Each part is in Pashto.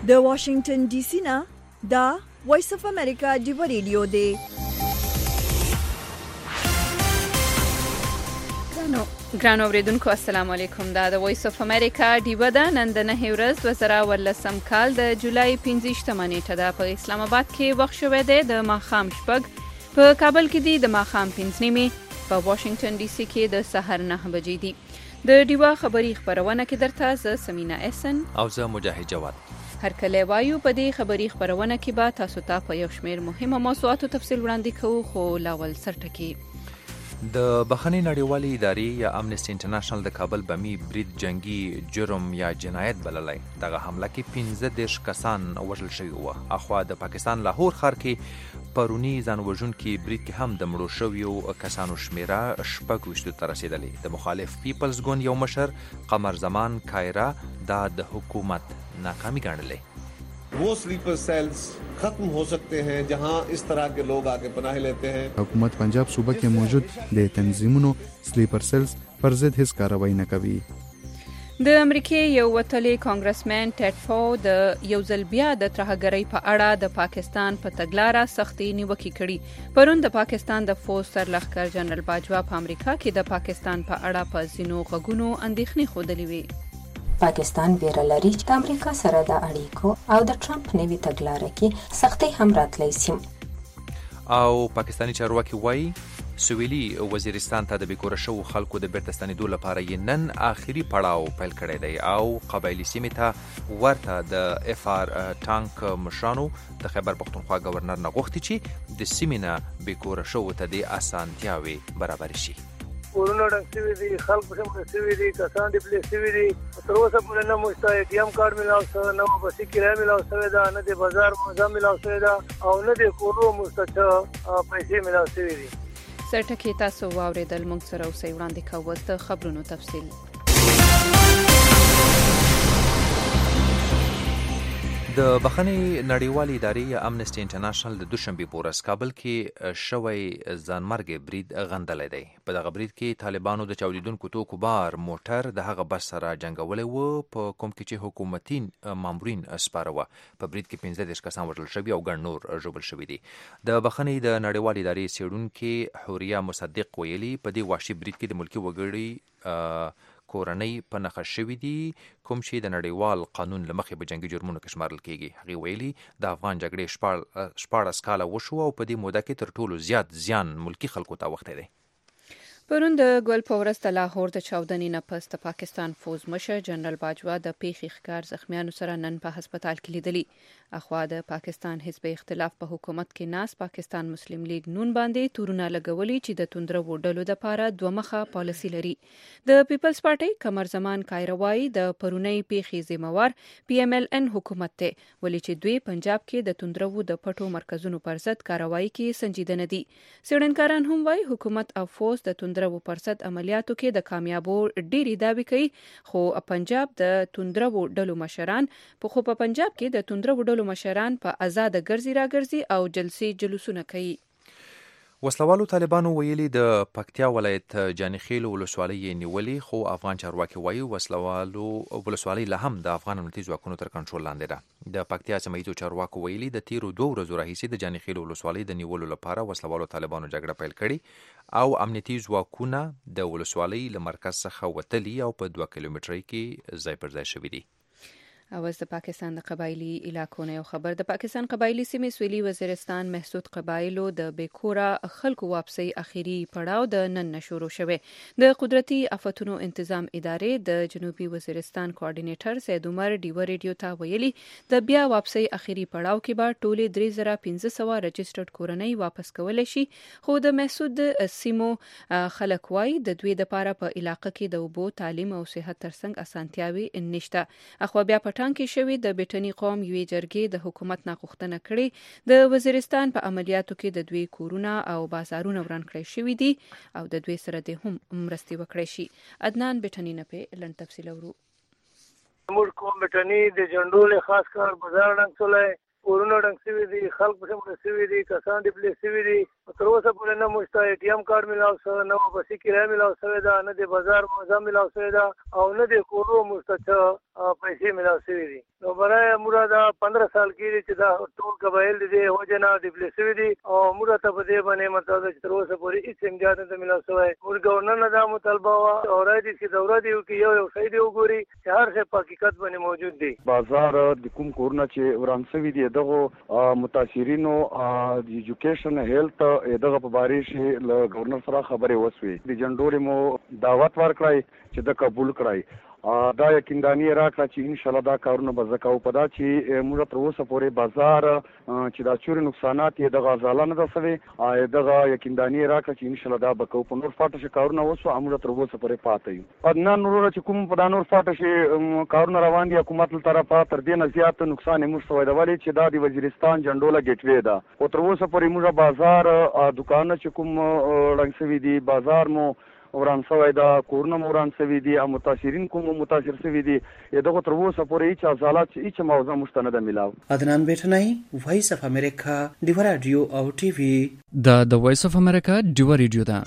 د واشنگټن ډي سي نه دا وایس اف امریکا ډیو ریډیو دی. ګرانو اوریدونکو السلام علیکم. دا د وایس اف امریکا ډیو ده. نن د 9 ورځ 2014 کال د جولای 15 نیټه ده. په اسلام آباد کې وخت شوی دی د ماښام 6. په کابل کې دی د ماښام 5 په واشنگټن ډي سي کې د سحر 9 بجې دي. د ډیوا خبری خبرونه کې درته ز سمینا احسن او زه مجاهد جواد. هر کله وایو په دې خبری خبرونه کې به تاسو ته په یو شمېر مهمه موضوعاتو تفصیل وړاندې کوو، خو لاول سرټکی. د بخښنې نړیوالې ادارې یا امنسټي انټرنیشنل د کابل بمی برید جنگي جرم یا جنایت بللی. دغه حمله کې 15 کسان وژل شوي وو. اخوا د پاکستان لاهور ښار کې پرونی ځانوژونکي برید کې هم د مړو شویو کسانو شمیره 26 ته رسیدلی. د مخالف پیپلز ګوند یو مشر قمر زمان کایرا دا د حکومت ناکامي ګڼلې. वो sleeper cells खत्म हो सकते हैं जहां इस तरह के लोग आके पनाह लेते हैं. हुकूमत पंजाब सूबा के मौजूद د تنظیمونو سلیپر سیلز پر ضد هیڅ کاروایی نه کوي. د امریکای یو وتلی کانګرسمن ټیډ فو د یو ځل بیا د ترهګرۍ په اړه د پاکستان په تګلاره سختي نیوکې کړي. پرون د پاکستان د فوج سرلښکر جنرال باجوا په امریکا کې د پاکستان په اړه په ځینو غږونو اندېښنې ښودلې وې. پاکستان بیره لري چې د امریکا سره د اړیکو او د ټرمپ نوي تګلاره کې سختي هم راتلی سي. او پاکستانی چارواکي وایي سویلي وزیرستان ته د بیکوره شوو خلکو د بیرته ستنېدو لپاره یې نن آخري پړاو پیل کړی دی او قبایلي سیمې ته ورته د اف آر ټانک مشرانو د خیبر پختونخوا گورنر نه غوښتي چې د سیمې نه بیکوره شوو ته د اسانتیاوې برابر شي. کورونه ډک شوي دي، خلک پسې مړه شوي دي، کسان ډپلې شوي دي. تر اوسه پورې نه مو ستا اې ټي ایم کارډ میلاو شوی، نه مو بسي کرایه میلاو شوې ده، نه د بازار موزه میلاو شوې ده او نه د کورونو مو څه پیسې میلاو شوې دي. سرټکی تاسو واورېدل. موږ سره اوسئ. وړاندې کوو اوس د خبرونو تفصیل. د بخښنې نړیوالې ادارې یا امنسټي انټرنیشنل د دوشنبې په ورځ کابل کې شوی ځانمرګ برید غندلی دی. په دغه برید کې طالبانو د چاودیدونکو توکو بار موټر د هغه بس سره جنګولی و په کوم کې چې حکومتي مامورین سپاره وه. په برید کې 15 کسان وژل شوي او ګڼ نور ژوبل شوي دي. د بخښنې د نړیوالې ادارې څېړونکې حوريه مصدق ویلي په دې وحشي برید کې د ملکي وګړي کورنۍ په نښه شوي دي کوم چې د نړیوال قانون له مخې په جنګي جرمونو کې شمارل کیږي. هغې ویلي د افغان جګړې 14 کاله وشو او په دې موده کې تر ټولو زیات زیان ملکي خلکو ته اوښتی دی. پرون د ګل په ورځ د لاهور د چاودنې نه پس د پاکستان فوج مشر جنرال باجوا د پیښې ښکار زخمیانو سره نن په هسپتال کې لیدلی. اخوا د پاکستان حزب اختلاف په حکومت کې ناس پاکستان مسلم لیگ نون باندې تورونه لګولي چې د توندرو ډلو لپاره دوه مخه پالیسي لري. د پیپلز پارټي قمر زمان کایروای د پرونی پیښې ذمہوار پی ام ال ان حکومت ته ولې چې دوی پنجاب کې د توندرو د پټو مرکزونو پر ضد کاروایی کې سنجیدنه دي. څېړنکاران هم وایي حکومت او فوج د توندرو پر ضد عملیاتو کې د کامیابو ډېری دعوی کوي، خو پنجاب د توندرو ډلو مشران په آزاد ګرځي راګرځي او جلسې جلوسونه کوي. وسلوالو طالبانو ویلي د پکتیا ولایت جانخیل ولسوالۍ یې نیولې، خو افغان چارواکي وایي ولسوالۍ لا هم د افغان امنیتي ځواکونو تر کنټرول لاندې ده. د پکتیا سیمه ییزو چارواکو ویلي د تیرو 2 ورځو راهیسې د جانخیل ولسوالۍ د نیولو لپاره وسلوالو طالبانو جګړه پیل کړې او امنیتي ځواکونه د ولسوالۍ له مرکز څخه وتلي او په 2 کیلومترۍ کې ځای پر ځای شوي دي. اوس د پاکستان د قبایلی علاقو نه یو خبر. د پاکستان قبایلی سیمې سویلي وزیرستان محسود قبایلو د بیکوره خلکو واپسي اخیری پړاو د نن شروع شوه. د قدرتي آفتونو انتظام ادارې د جنوبي وزیرستان کوارډینیټر سید عمر ډیو ریډیو ته ویلي د بیا واپسي اخیری پړاو کې به ټولې 3500 رجسټرډ کورنۍ واپس کولای شي، خو د محسود سیمو خلک وایي د دوی لپاره په علاقې کې د اوبو، تعلیم او صحت ترڅنګ اسانتیاوي نشته. اخوا بیا ټان کې شوی د بیټنی قوم یوې جرګې د حکومت نه غوښتنه کړې د وزیرستان په عملیاتو کې د دوی کورونه او بازارونه وران کړی شوي دي او د دوی سره د هم مرستې وکړی شي. عدنان بیټنی نه په لن تفصیل ورو. موږ کوم بیټنی د جندول خاص کار بازار ډنګ سولای کورونه ډنګ شوي دي، خلک پسې مړه شوي دي، کسان ډپلې شوي دي تر اوسه پورې نه موږ ته ATM کارت ملاو شوی، نه بسي کرایه ملاو شوې ده، نه د بازار موزه ملاو شوې ده او نه د کورو موږ ته پیسې ملاو شوې دي. نو برای موږ دا 15 سال کېږي چې دا ټول قبایل د دې وجه نه ډیپلې شوي دي او موږ ته په دې باندې مطلب چې تر اوسه پورې هېڅ امداد نه ده ملاو شوی. موږ ګورنر نه دا مطالبه وه او رایې دي چې دوره دې وکړي، یو شی دې وګوري چې هر شی په حقیقت باندې موجود دی. بازار د کوم کورونه چې وران شوي دي دغه متاثرینو د ایجوکیشن هیلث دغه په باره کې له ګورنر سره خبرې وشوې. د جنډوري مو دعوت ورکړی چې د قبول کړای دا یقیندانی راکړه چې ان شاء الله دا کارونه به زکاو په دا چې موږ تر اوسه پورې بازار چې دا چوري نقصانات یې د غزاله نه دسوي دغه یقیندانی راکړه چې ان شاء الله دا به کو په نور فاټه کارونه وسو موږ تر اوسه پورې پاتې یو. ادنا نور چې کوم په دا نور فاټه کارونه روان دي حکومت له طرفه تر دې نه زیات نقصان موږ سوي دا ولې چې دا د وزیرستان جنډوله گیټ وی دا او تر اوسه پورې موږ بازار دکان چې کوم رنګ سوي دي بازار مو وران شوی دا کورونه وران شوي دي او متاثرین کوم متاثر شوي دي دغه تر اوسه پورې هیڅ حالات هیڅ موضوع مستند ملاو. عدنان بیٹنای وایس اف امریکا ډیو رادیو او ټي وي د وایس اف امریکا ډیو رادیو دا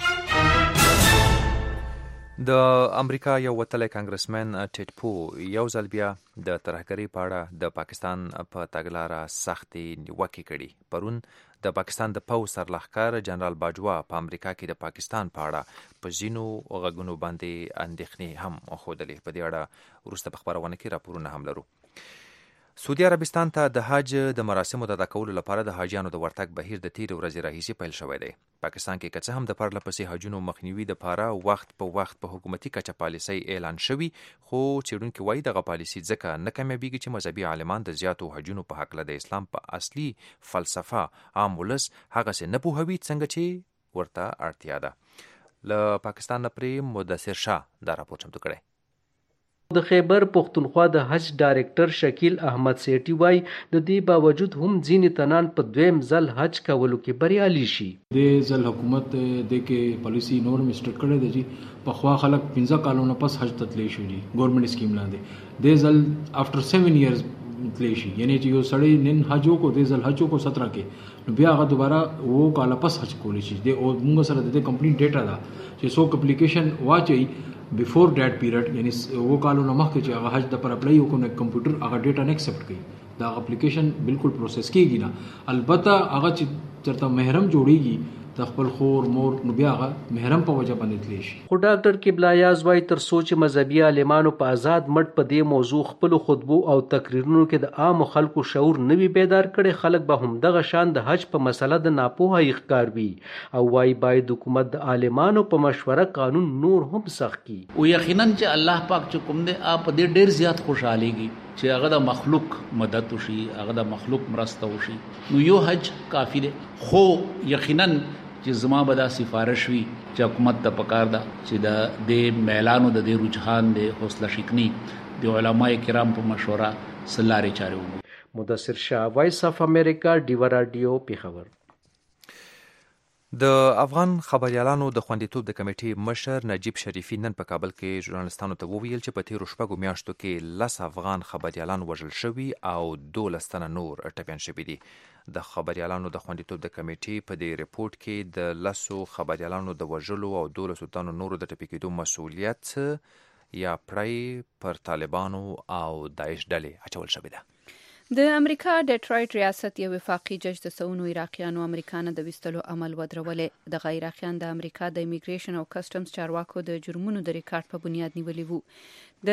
د امریکا یو وتلی کانګرسمن ټیټ پو یو ځل بیا د ترهګرۍ په اړه د پاکستان په تګلاره سختې نیوکې کړي. پرون د پاکستان د پوځ سرلښکر جنرال باجوا په امریکا کې د پاکستان په اړه په ځینو غږونو باندې اندېښنې هم ښودلې. په دې اړه وروسته په خپرونه کې راپورونه هم لرو. سعودي عربستان ته د حج د مراسمو د ادا کولو لپاره د حاجیانو د ورتګ بهیر د تیرې ورځې راهیسې پیل شوی دی. پاکستان کې که څه هم د پرله پسې حجونو مخنیوي دپاره وخت په وخت په حکومتي کچه پالیسۍ اعلان شوي، خو څېړونکي وایي دغه پالیسي ځکه نه کامیابېږي چې مذهبي عالمان د زیاتو حجونو په هکله د اسلام په اصلي فلسفه عام ولس هغسې نه پوهوي څنګه چې ورته اړتیا ده. له پاکستان نه پرې مدثر شاه دا راپور چمتو کړی. د خیبر پختونخوا د حج ډایرکټر شکیل احمد سیټي وای د دې باوجود هم ځینې تنان په دویم ځل حج کولو کې بریالي شي. د ځل حکومت د کې پالیسی نورم سټارټ کړی دی چې په خوا خلک 15 کالونو پس حج ته تللی شي ګورنمنت سکیم لاندې د ځل افټر 7 ایئرز تللی شي، یعنی چې یو سړی نن حجو کو د ځل حجو کو 17 کې نو بیا هغه دوباره وو کال پس حج کولی شي. د موږ سره د کمپلیټ ډیټا ده چې څوک اپلیکیشن واچي بیفور دیٹ پیریډ یعنی وہ کالونه مخکې چې هغه حج د پر اپلای وکړو کمپیوټر هغه ډیټا نه ایکسپټ کوي، دا اپلیکیشن بالکل پروسس کیږي نه. البته هغه چې چرته محرم جوړیږي د خپل خور مور نو بیا هغه محرم په وجه باندې تلی شي. خو ډاکټر قبله یاز وای تر سوچ مذهبي عالمانو په آزاد مټ په دې موضوع خپل خطبو او تقریرونو کې د عام خلکو شعور نوي بیدار کړي، خلک به هم دغه شان د حج په مسله د ناپوهۍ ښکار وي او وای باید حکومت د عالمانو په مشوره قانون نور هم سخت کړي. او یقینا چې الله پاک چې کوم دی په دې ډیر زیات خوشحاليږي چې هغه د مخلوق مدد وشي، هغه د مخلوق مرسته وشي. نو یو حج کافی دی، خو یقینا چې زما به دا سفارش وي چې حکومت ته پکار ده چې د میلانو د دې رجحان د حوصله شکنی د علماء کرام په مشوره سلارې چارې وکړي. مدثر شاه، وایس اف امریکا ډیو رادیو پیښور. د افغان خبريالانو د خوندیتوب د کمیټې مشر نجیب شریفي نن په کابل کې ژورنالستانو ته وویل چې په تیرو شپږو میاشتو کې 10 افغان خبريالان وژل شوي او 12 تنه نور ټپیان شوي دي. د خبريالانو د خوندیتوب د کمیټې په دې ریپورت کې د 10 خبريالانو د وژلو او 12 تنو نورو د ټپي کېدو مسؤلیت یا پړی پر طالبانو او داعش ډلې اچول شوی ده. د امریکا ډیټرایټ ریاست یو وفاقي جج د سونو عراقیانو امریکانو د وستلو عمل ودرولې. د عراقیان د امریکا د امیګریشن او کسټمز چارواکو د جرمونو د ریکارډ په بنیاد نیولې وو. د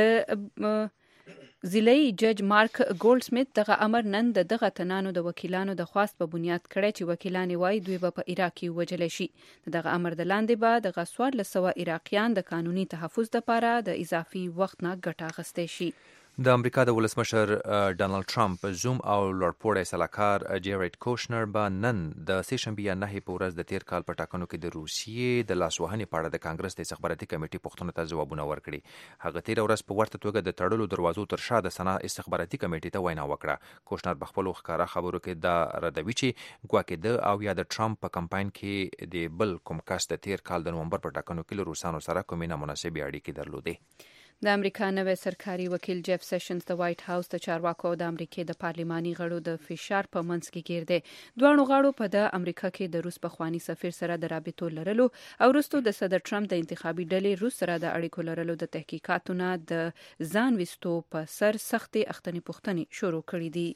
ضلعي جج مارک ګولډسمیت دغه امر نن دغه تنانو د وکیلانو د خواست په بنیاد کړی چې وکیلان وایي دوی به په عراق کې وژل شي. دغه امر د لاندې به د 1400 عراقیان د قانوني تحفظ لپاره د اضافي وخت نه ګټه اخیستی شي. د امریکا د ولسمشر ډانلډ ټرمپ زوم او لوړپوړی سلاکار جیریډ کوشنر به نن د سې شنبې یا 9 په ورځ د تیر کال په ټاکنو کې د روسیې د لاسوهنې په اړه د کانګرس د استخباراتي کمیټې پوښتنو ته ځوابونه ورکړي. هغه تیر ورځ په ورته توګه د تړلو دروازو تر شا د سنا استخباراتي کمیټې ته وینا وکړه. کوشنر په خپلو ښکاره خبرو کې دا ردوي چې ګواکې د او یا د ټرمپ په کمپاین کې د بل کوم کس د تیر کال د نومبر په ټاکنو کې له روسانو سره کومې نامناسبې اړیکې درلودې. د امریکا نوی سرکاري وکیل جیف سیشنز د وایټ هاوس د چارواکو او د امریکای د پارلماني غړو د فشار په منځ کې گیر دي. دوه غړو په د امریکا کې د روس پخوانی سفیر سره د رابطو لرلو او وروسته د صدر ټرمپ د انتخابي ډلې روس سره د اړیکو لرلو د تحقیقاتونه د ځان وستو په سر سختي اختنی پوښتنې شروع کړې دي.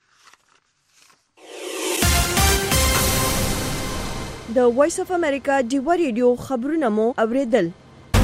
د وایس اف امریکا ډیوا ریډیو خبرونه مو اوریدل.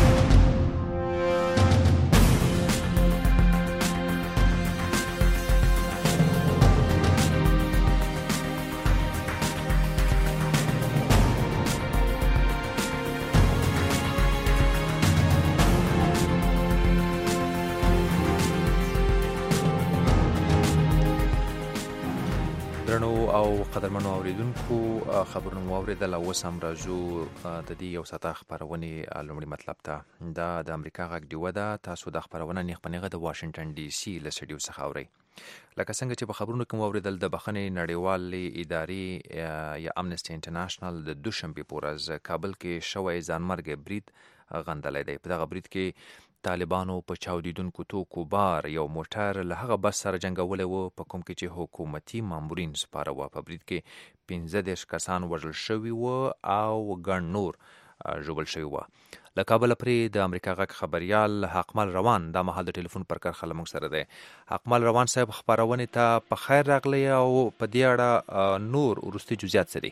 او قدرمنو اوریدونکو خبرونه مو اوریدل او اوس هم راځو د دې یو ساعته خبرونې لومړی مطلب ته د امریکا غږ ډیوه ده. تاسو د خبرونه نیغ په نیغه د واشنگټن ډي سي له سټډیو څخه اورئ. لکه څنګه چې په خبرونو کې مو اوریدل د بخښنې نړیوالې ادارې یا امنسټي انټرنیشنل د دوشنبه په ورځ کابل کې شوی ځانمرګ برید غندلی دی. په دغه برید کې طالبانو په چاودیدونکو توکو بار یو موټر له هغه بس سره جنګولی و په کوم کې چې حکومتي مامورین سپاره وه. په برید کې 15 کسان وژل شوي و او ګڼ نور ژوبل شوي وه. له کابله پرې د امریکا غږ خبریال حقمل روان دا مهال د ټلیفون پر کرښه له موږ سره دی. حقمل روان صاحب، خپرونې ته په خیر راغلی او په دې اړه نور وروستي جزئیات څه دي؟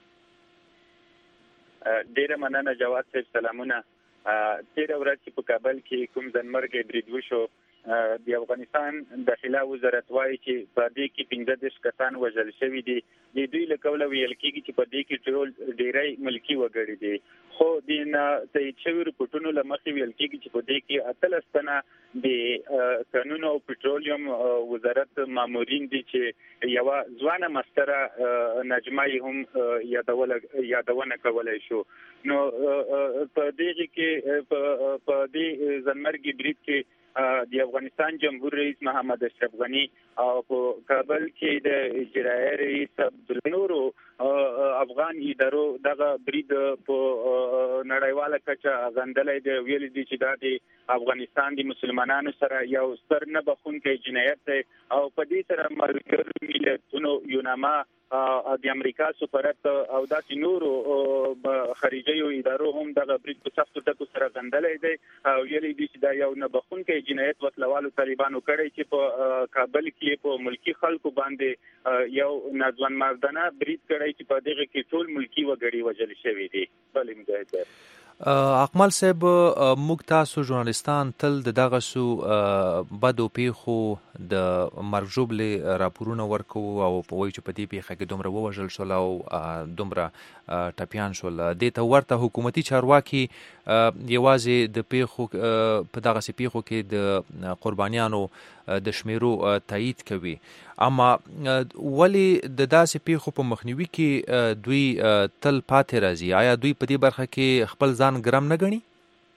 ډېره مننه جواد صاحب، سلامونه. تېره ورځ چې په کابل کې کوم ځانمرګی برید وشو، د افغانستان داخله وزارت وایي چې په دې کې 15 کسان وژل شوي دي. د دوی له قوله ویل کېږي چې په دې کې ټول ډېری ملکي وګړي دي، خو د تایید شوي رپورټونو له مخې ویل کېږي چې په دې کې 18 تنه د کانونو او پټرولیم وزارت مامورین دي چې یوه ځوانه مستره نجمه یې هم یادونه کولی شو. نو په دې کې په دې ځانمرګي برید کې د افغانستان جمهور رئیس محمد اشرف غنی او په کابل کې د اجرایي رئیس عبدالنور افغان ادارو دغه برید په نړیواله کچه غندلی دی. ویلي دي چې دا د افغانستان د مسلمانانو سره یو ستر نه بخښونکی جنایت دی او په دې سره ملګرو ملتونو یوناما د امریکا سفارت او داسې نورو خارجيو ادارو هم دغه برید په سختو ټکو سره غندلی دی او ویلي دي چې دا یو نه بخښونکی جنایت وسلوالو طالبانو کړی چې په کابل کې په ملکي خلکو باندې یو ناځوانمردانه برید کړی چې په دغه کې ټول ملکي وګړي وژل شوي دي. بلې مجاهد اقمال صاحب، موږ تاسو ژورنالیستان تل د دغسو بدو پیښو د مرګ ژوبلې راپورونه ورکوو او وایو چې په دې پیښه کې دومره ووژل شول او دومره ټپیان شول. دې ته ورته حکومتي چارواکي یوازې د پیښو په دغسې پیښو کې د قربانیانو د شمیرو تایید کوي، اما ولی د داسې پیښو په مخنیوي کې دوی تل پاتې راځي؟ آیا دوی په دې برخه کې خپل ځان ګرم نه ګڼي؟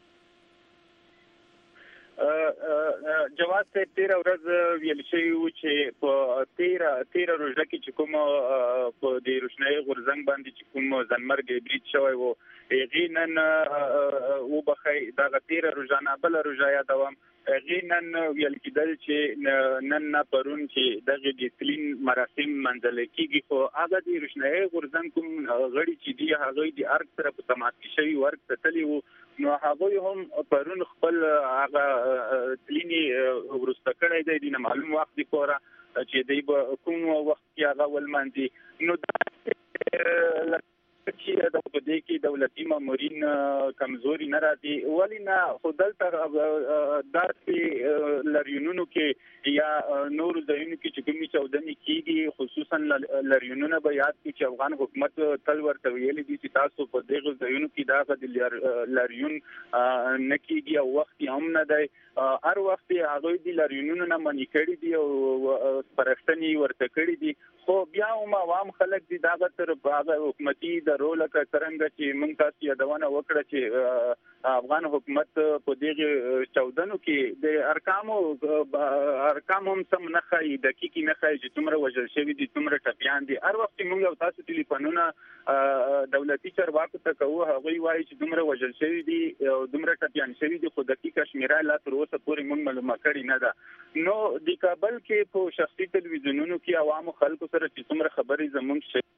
جواد صاحب، 13 ورځ ویل شوي و چې په 13 روژه کې چې کوم په د روشنایي غورځنګ باندې چې کوم ځانمرګی برید شوی و، هغې نن وبخئ دغه 13 روژه نه بله روژه یادوم، هغې نن ویل کېدل چې نن نه پرون چې دغه د تلین مراسم منځلی کېږي، خو هغه د روشنایي غورځنګ کوم غړي چې دي هغوی د ارګ سره په تماس کې شوي و، ارګ ته تللي وو، نو هغوی هم پرون خپل هغه تلین وروسته کړی دی، د نامعلوم وخت دپاره چې دوی به کوم وخت کې هغه ولمانځي. نو دا چې په دې کې دولتي مامورین کمزوري نه راځي، ولې نه؟ خو دلته داسې لریونونو کې یا نورو ځایونو کې چې کومې چاودنې کېږي، خصوصا لریونونه به یاد کړي چې افغان حکومت تل ورته ویلي دي چې تاسو په دغه ځایونو کې دغه د لریون نه کېږي او وخت یې هم نه دی. هر وخت یې هغوی د لریونونو نه منع کړي دي او سپارښتنې ورته کړي دي، خو بیا هم عوام خلک دي دغه تر هغه حکومتي ادارو نو لکه څنګه چې موږ تاسو یادونه وکړه چې افغان حکومت په دغه چودنو کې د ارقام هم سم نه خای دقیقي نه خای چې څومره وژل شوی دي څومره ټپيان دي. هر وخت موږ تاسو ټلیفونونه دولتي چارواکو ته کوو هغه وایي چې څومره وژل شوی دي او څومره ټپيان شوی دي خو دقیقه شمیره لا تر اوسه پورې موږ معلومات کړی نه ده. نو د کابل کې په شخصي ټلویزیونونو کې عوامو خلکو سره چې څومره خبرې زموږ شي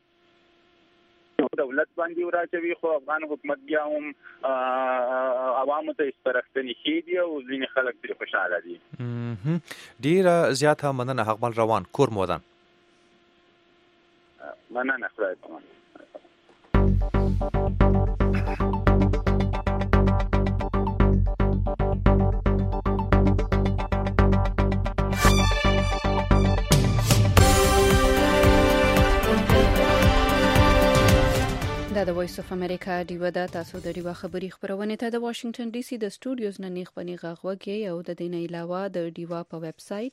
دولت باندې وراچوي خو افغان حکومت بیا هم عوامو ته سپارښتنې کوي او ځینې خلک پرې خوشاله دي. ډیره زیاته مننه حقمل روان کور مودان. مننه خدای پامان. د وایس اف امریکا دیو د تاسو د ډیوا خبري خبرونه ته د واشنگټن ډي سي د سټوډیوز نه نیخ پنی غاغوږی او د دې نه علاوه د ډیوا په ویب سټ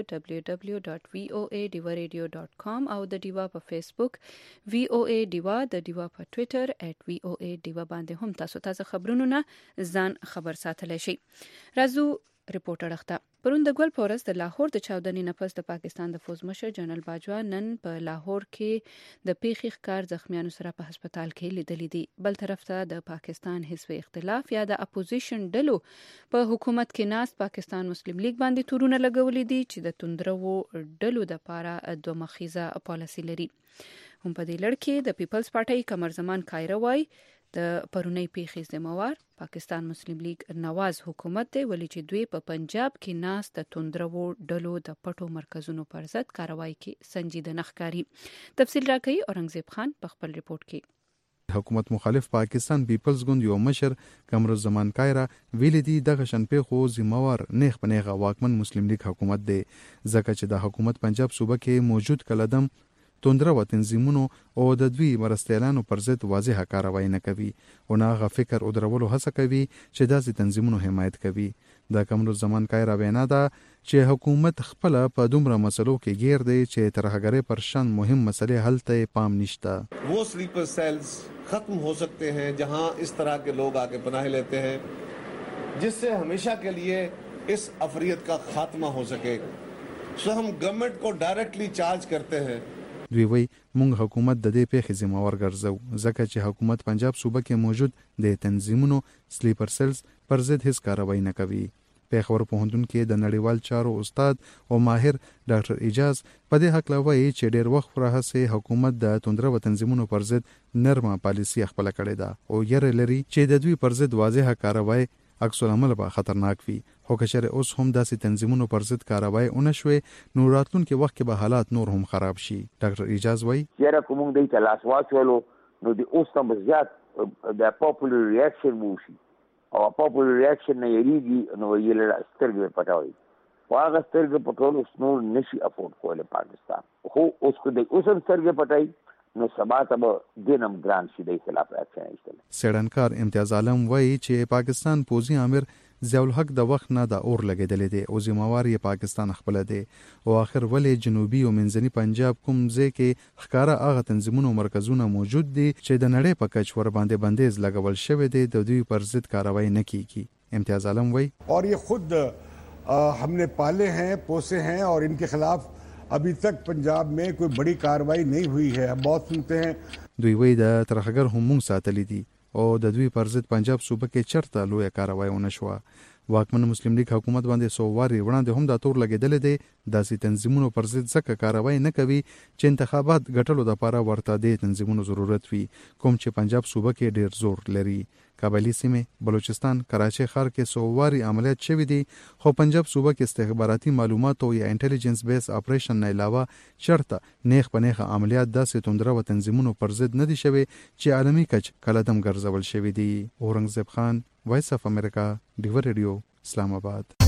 www.voaDivaRadio.com او د ډیوا په فیسبوک VOA ډیوا د ډیوا په ټوئیټر @VOA ډیوا باندې هم تاسو خبرونه نه ځان خبر ساتلی شي. راځو ریپورټر اخته پرون د ګل پورس د لاهور د چاودنې نفس د پاکستان د فوج مشر جنرال باجوا نن په لاهور کې د پیښې ښکار زخمیانو سره په هسپتال کې لیدلې دي. بل طرف ته د پاکستان حزب اختلاف یا د اپوزیشن ډلو په حکومت کې ناس پاکستان مسلم لیگ باندې تورونه لګولې دي چې د توندرو ډلو د پاره دوه مخیزه پالیسي لري. هم په دې لړ کې د پیپلز پارټي کمر زمان کایره وای د پرونی پیښې ذمہوار پاکستان مسلم لیگ نواز حکومت دی ولې چې دوی په پنجاب کې ناس د توندرو ډلو د پټو مرکزونو پر ضد کاروایی کې سنجیده نخکاری. تفصیل راکوي اورنګزیب خان په خپل ریپورت کې. حکومت مخالف پاکستان پیپلز ګوند یو مشر کمر زمان کایره ویل دي دغه شنپې خو ذمہوار نیغ پنیغه واکمن مسلم لیگ حکومت دی ځکه چې د حکومت پنجاب صوبه کې موجود کلدم توندره و تنظیمونو او د دوی مرستیالانو پر ضد واضحه کاروایی نه کوي او نه هغه فکر او درولو هڅه کوي چې داسې تنظیمونو حمایت کوي. د کمرو زمان کایره وینا ده چې حکومت خپل په دومره مسلو کې گیر دی چې ترهګری پر شان مهم مسلې حل ته پام نشته. वो स्लीपर सेल्स खत्म हो सकते हैं जहां इस तरह के लोग आके पनाह लेते हैं जिससे हमेशा के लिए इस अफरियत का खात्मा हो सके. सो हम गवर्नमेंट को डायरेक्टली चार्ज करते हैं. دوی وی مونږ حکومت د دې پیښې ذمہوار ګرځو ځکه چې حکومت پنجاب صوبه کې موجود د تنظیمونو سلیپر سیلز پر ضد هیڅ کاروایی نه کوي. پیښور پوهنتون کې د نړیوال چارو استاد او ماهر ډاکټر اجاز په دې حق لوي چې ډېر وخت راهسه حکومت د توندرو تنظیمونو پر ضد نرمه پالیسي خپل کړې ده او یې لري چې د دوی پر ضد واضحه کاروایی عکس العمل به خطرناک وي. خو که چېرې اوس هم داسې تنظیمونو پر ضد کاروایی ونه شوې نو راتلونکي وخت کې به حالات نور هم خراب شي. ډاکټر اجاز وایي چېرې کوم د تلاش واچولو نو د اوس هم زیات د پاپولر ریاکشن وشي او پاپولر ریاکشن نه یریږي نو یې له سترګې پټوي او هغه سترګې پټول نور نشي افورد کولی پاکستان. خو اوس کو د اوس هم سترګې پټوي نو سبا ته دینم ګران شي د خلاف اکشن ایستل. سیډنکار امتیاز عالم وایي چې پاکستان پوزي امیر ضیاء الحق د وخت نه د اور لګیدلې دي او ذمہوار یې پاکستان خپل دی او اخر ولې جنوبي او منځني پنجاب کوم ځای کې ښکارا هغه تنظیمونو مرکزونه موجود دي چې د نړۍ په کچ ور باندې بندیز لګول شوی دی د دوی پر ضد کاروایی نه کیږي. امتیاز عالم وایي اور یہ خود ہم نے پالے ہیں پوسے ہیں اور ان کے خلاف ابھی تک پنجاب میں کوئی بڑی کاروائی نہیں ہوئی ہے. بہت سنتے ہیں دوی وایي د ترهګر هم مونږ ساتلی دي او د دوی پر ضد پنجاب صوبه کې چرته لوی کاروایی ونه شوه. واکمن مسلم لیگ حکومت باندې سوواري وړاندې هم د تور لګیدل دي داسې تنظیمونو پر ضد ځکه کاروایی نه کوي چې انتخابات ګټلو لپاره ورته د تنظیمونو ضرورت وي کوم چې پنجاب صوبه کې ډیر زور لري. کابلی سیمه بلوچستان کراچي ښار کې سوواري عملیات شوي دي خو پنجاب صوبه کې استخباراتي معلومات او یا انټيليجنس بیس اپریشن نه علاوه چرته نیغ پنیغه عملیات داسې توندره و تنظیمونو پر ضد نه دي شوي چې عالمي کچ کلدم ګرځول شوي دي. اورنګزیب خان وایس اف امریکا ډیو ریډیو اسلام آباد.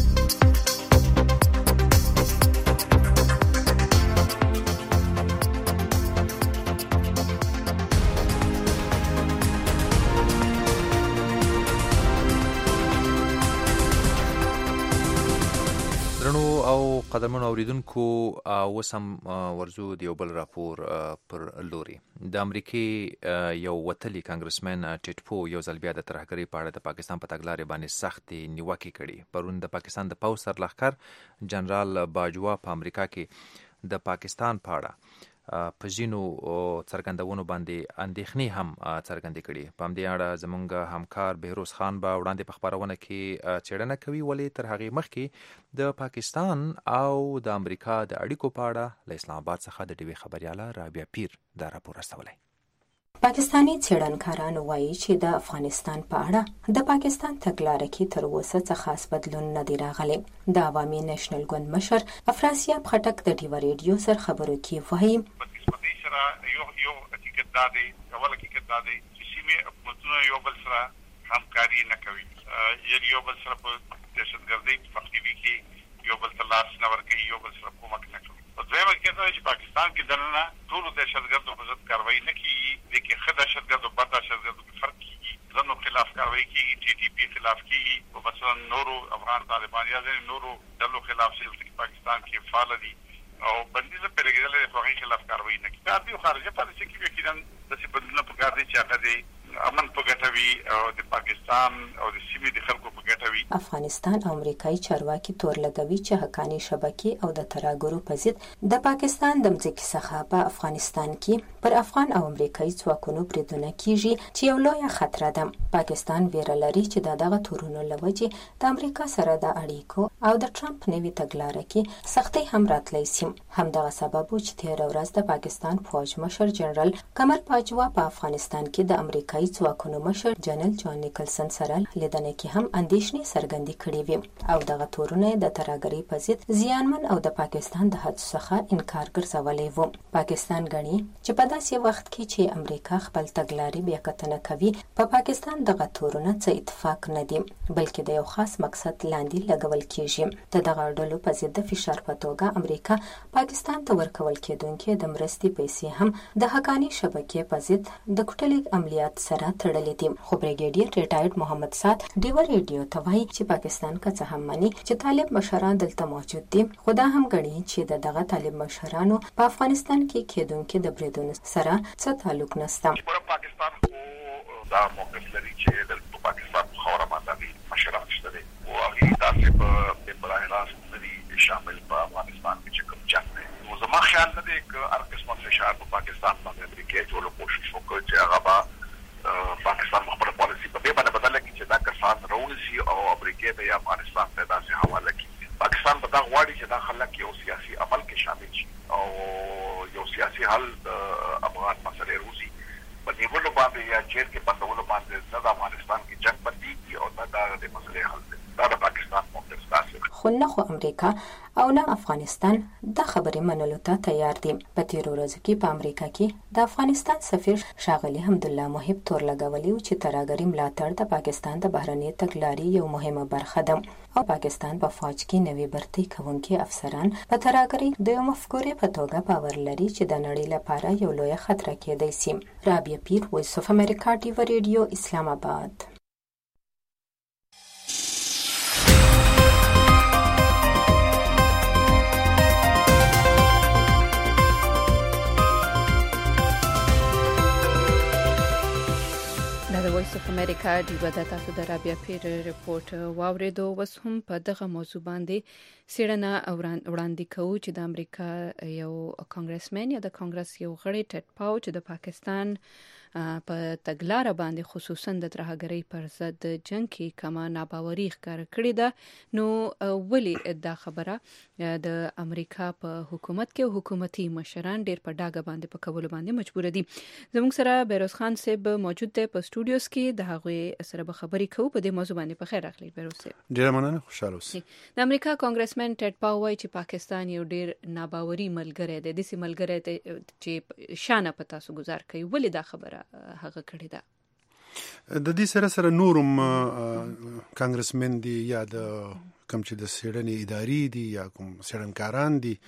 درنو او قدرمنو اوریدونکو وسم ورزو د یو بل راپور پر لوري د امریکای یو وتلی کانګرسمن ټیټپو یو ځل بیا د ترهګرۍ په اړه د پاکستان په تګلارې باندې سخت نیوکه کړې. پرون د پاکستان د پوځ سرلښکر جنرال باجوا په امریکا کې د پاکستان په اړه په ځینو څرګندونو باندې اندېښنې هم څرګندې کړي. په همدې اړه زموږ همکار بهروز خان به وړاندې په خپرونه کې څېړنه کوي، ولې تر هغې مخکې د پاکستان او د امریکا د اړیکو په اړه له اسلام آباد څخه د ډیوې خبریاله رابعه پیر دا راپور استولی. پاکستانی څېړنکاران وایي چې د افغانستان په اړه د پاکستان تګلاره کې تر اوسه څه خاص بدلون نه دی راغلی. د عوامي نېشنل ګوند مشر افراسیاب خټک د ډیوه ریډیو سره خبرو کې وایي یو حقیقت دا دی، اول حقیقت دا دی چې سیمې حکومتونه یو بل سره همکاري نه کوي، یعنې یو بل سره په دهشتګردۍ مخنیوي کې یو بل ته لاس نه ورکوي، یو بل سره کومک نه کوي. دویمه حقیقت دا دی چې پاکستان کې دننه ټولو دهشتګردو په ضد کاروایي نه کېږي، دې کې ښه دهشتګرد او بد دهشتګردو کې فرق کېږي. ځینو خلاف کاروایي کېږي، ټي ټي پي خلاف کېږي، او مثلا نورو افغان طالبان یا ځینې نورو ډلو خلاف چې پاکستان کې فعاله دي او بندیزه پرې کېدلی د هغوی خلاف کاروایي نه کېږي. دا دوی خارجه پالیسي کې یقینا داسې بدلونه پکار دي چې هغه د امن په ګټه وي او د پاکستان او د سیمې د خلکو په ګټه وي. افغانستان او امریکایي چارواکي تور لګوي چې حقاني شبکې او د ترهګرو په ضد د پاکستان د مځکې څخه په افغانستان کې پر افغان او امریکایي ځواکونو بریدونه کیږي چې یو لویه خطر ده. پاکستان ویره لري چې دغه تورونو له وجې د امریکا سره د اړیکو او د ټرمپ نوي تګلاره کې سختۍ هم راتلی شي. همدغه سبب و چې تېره ورځ د پاکستان فوج مشر جنرال قمر باجوا په افغانستان کې د امریکایي ځواکونو مشر جنرال جان نیکلسن سره لیدنه کې هم اندېښنې څرګندې کړې وې او دغه تورونه د ترهګرۍ په ضد زیانمن او د پاکستان د هڅو څخه انکار ګرځولی و. پاکستان ګڼي چې په داسې وخت کې چې امریکا خپل تګلارې بیاکتنه کوي، په پاکستان دغه تورونه څه اتفاق نه دي بلکې د یو خاص مقصد لاندې لګول کېږي. د دغه ډلو په ضد د فشار په توګه امریکا پاکستان ته ورکول کېدونکې د مرستې پیسې هم د حقاني شبکې په ضد د کوټلیک عملیات سره تړلې دي. خو بریګیډیر ریټایرډ محمد سعد ډیوه ریډیو ته وایي چې پاکستان که څه هم مني چې طالب مشران دلته موجود دي، خو دا هم ګڼي چې دغه طالب مشرانو په افغانستان کې کېدونکې د بریدونو سره څه تعلق نشته. پاکستان خو دا موقف لري چې د پاکستان په خاوره باندې مشران شته دي او هغوی داسې په براه راست نه دي شامل په افغانستان کې چې کوم جنګ دی. نو زما خیال نه دی که هر قسمه فشار په پاکستان باندې امریکا ټولو کوشش وکړي چې هغه به پاکستان خپل پالیسي په دې باندې بدله کړي چې دا کسان راونیسي او امریکا ته یا افغانستان ته داسې حواله کړي. پاکستان به دا غواړي چې دا خلک یو سیاسي عمل کې شامل شي او یو سیاسي حل د افغان مسلې روسي په نیولو باندې یا جیل کې بندولو باندې نه د افغانستان کې جنګ بندېږي او دا د مسلې حل دی. دا د پاکستان موقف داسې خو نه خو امریکا او نه افغانستان دا خبرې منلو ته تیار دي. په تیرو ورځو کې په امریکا کې د افغانستان سفیر ښاغلي حمدالله محب تور لګولی و چې ترهګرۍ ملاتړ د پاکستان د بهرنۍ تګلارې یو مهمه برخه ده او پاکستان په فوج کې نوي برتۍ کوونکي افسران په ترهګرۍ د یو مفکورې په توګه باور لري چې د نړۍ لپاره یو لویه خطر کېدی شي. رابعه پیر، وایس اف امریکا، ډیوه ریډیو، اسلام آباد. د وایس اف امریکا ډیوه د تاسو د رابعه پیر رپورت واوریدو. اوس هم په دغه موضوع باندې څېړنه وړاندې کوو چې د امریکا یو کانګرسمن یا د کانګرس یو غړی ټیډ پاو چې د پاکستان په تګلاره باندې خصوصا د ترهګرۍ پر ضد جنګ کې کما ناباوري ښکاره کړې ده. نو ولې دا خبره د امریکا په حکومت کې حکومتي مشران ډېر په ډاګه باندې په کولو باندې مجبور دي؟ زموږ سره بهروز خان صاحب موجود دی په سټوډیوز کې، د هغوی سره به خبرې کوو په دې موضوع باندې. په خیر راغلی بهروز صاحب. ډېره مننه، خوشحاله اوسئ. د امریکا کانګرسمن ټیډ پاو وایي چې پاکستان یو ډېر ناباوري ملګری دی، داسې ملګری دی چې شانه په تاسو ګزار کوي. ولې دا خبره هغه کړی ده؟ د دې سره نورم کانګرسمن دي یا د کوم چې د څېړنې ادارې دي یا کوم څېړنکاران دي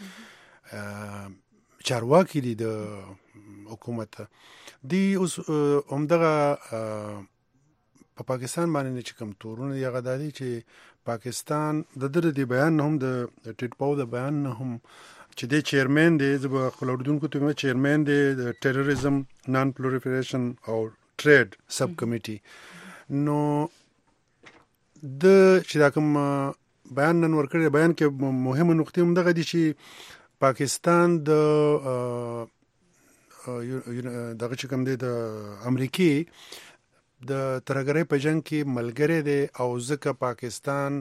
چارواکي دي د حکومت دي اوس همدغه په پاکستان باندې چې کوم تورونه یې غدادي چې پاکستان د د بیان هم د ټیټ پاو د بیان هم چې د چیرمن دی د خپل اردوونکو ته چیرمن دی د ټیرریزم نان پرولیفریشن او ټریډ سب کمیټي نو د چې دا کوم بیان نن ورکړی بیان کې مهمه نقطه هم دغه دي چې پاکستان د دغه چې کوم دی د امریکای د ترهګرۍ په جنگ کې ملګری دی او ځکه پاکستان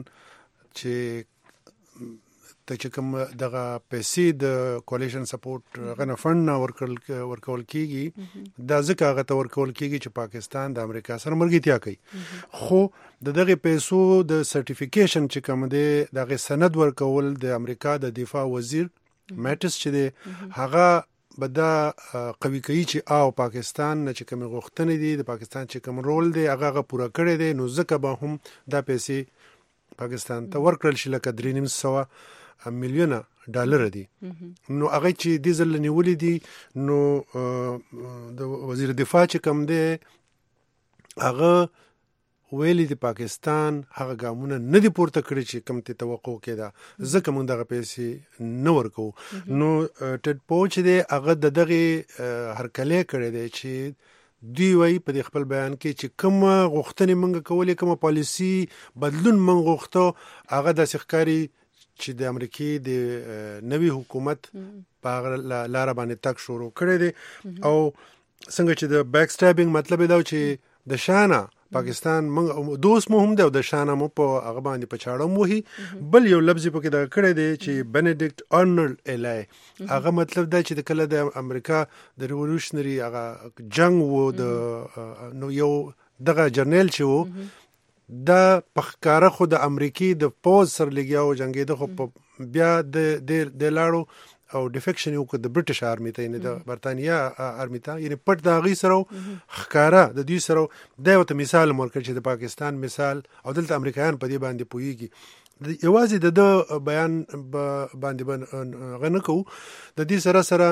چې ته کوم دغه پیسې د کولیشن سپورټ غنه فند ورکول کیږي دا ځکه هغه ته ورکول کیږي چې پاکستان د امریکا سره ملګرتیا کوي خو دغه پیسو د سرټیفیکیشن چې کوم دی دغه سند ورکول د امریکا د دفاع وزیر میټس چې دی هغه بدا قوی کوي چې او پاکستان نه چې کوم غوښتنې دي د پاکستان چې کوم رول دی هغه پوره کړی دی نو ځکه به هم دا پیسې پاکستان ته ورکړل شي لکه 3.9 میلیونه ډالر دي نو هغه چې د ځل نیولې دي نو د وزیر دفاع چې کوم دی هغه ویلي د پاکستان هغه ګامونه نه دي پورته کړی چې کوم ته توقع کېده ځکه موږ دغه پیسې نه ورکو نو ټیټ پوچ دی هغه دغه هرکلی کړی دی چې دوی وایي په خپل بیان کې چې کوم غوښتنې موږ کولې کوم پالیسی بدلون موږ غوښتو هغه د ښکاری چې د امریکای د نوي حکومت په لار باندې تک شروع کړی دی او څنګه چې د بیک سټابینګ مطلب دا چې د شانه پاکستان موږ دوست مو هم دی او د شانه مو په هغه باندې په چاړه مو هي بل یو لفظ په کې دا کړی دی چې بنډیکټ ارنولډ الای هغه مطلب دا چې د کله د امریکا د ریولوشنری هغه جنگ وو د نو یو دغه جرنیل چې وو دا پخکاره خو د امریکای د پوز سر لګیاو جنگي د خو بیا د لاړو او ډیفیکشن یو د برټش آرمی ته نه د برتانیا آرمی ته یعنی پټ د غي سره خکاره د دوی سره د یو مثال مرکز چې د پاکستان مثال او دلته امریکایان په دې باندې پويږي یوازې د بیان باندې غنه کو د دې سره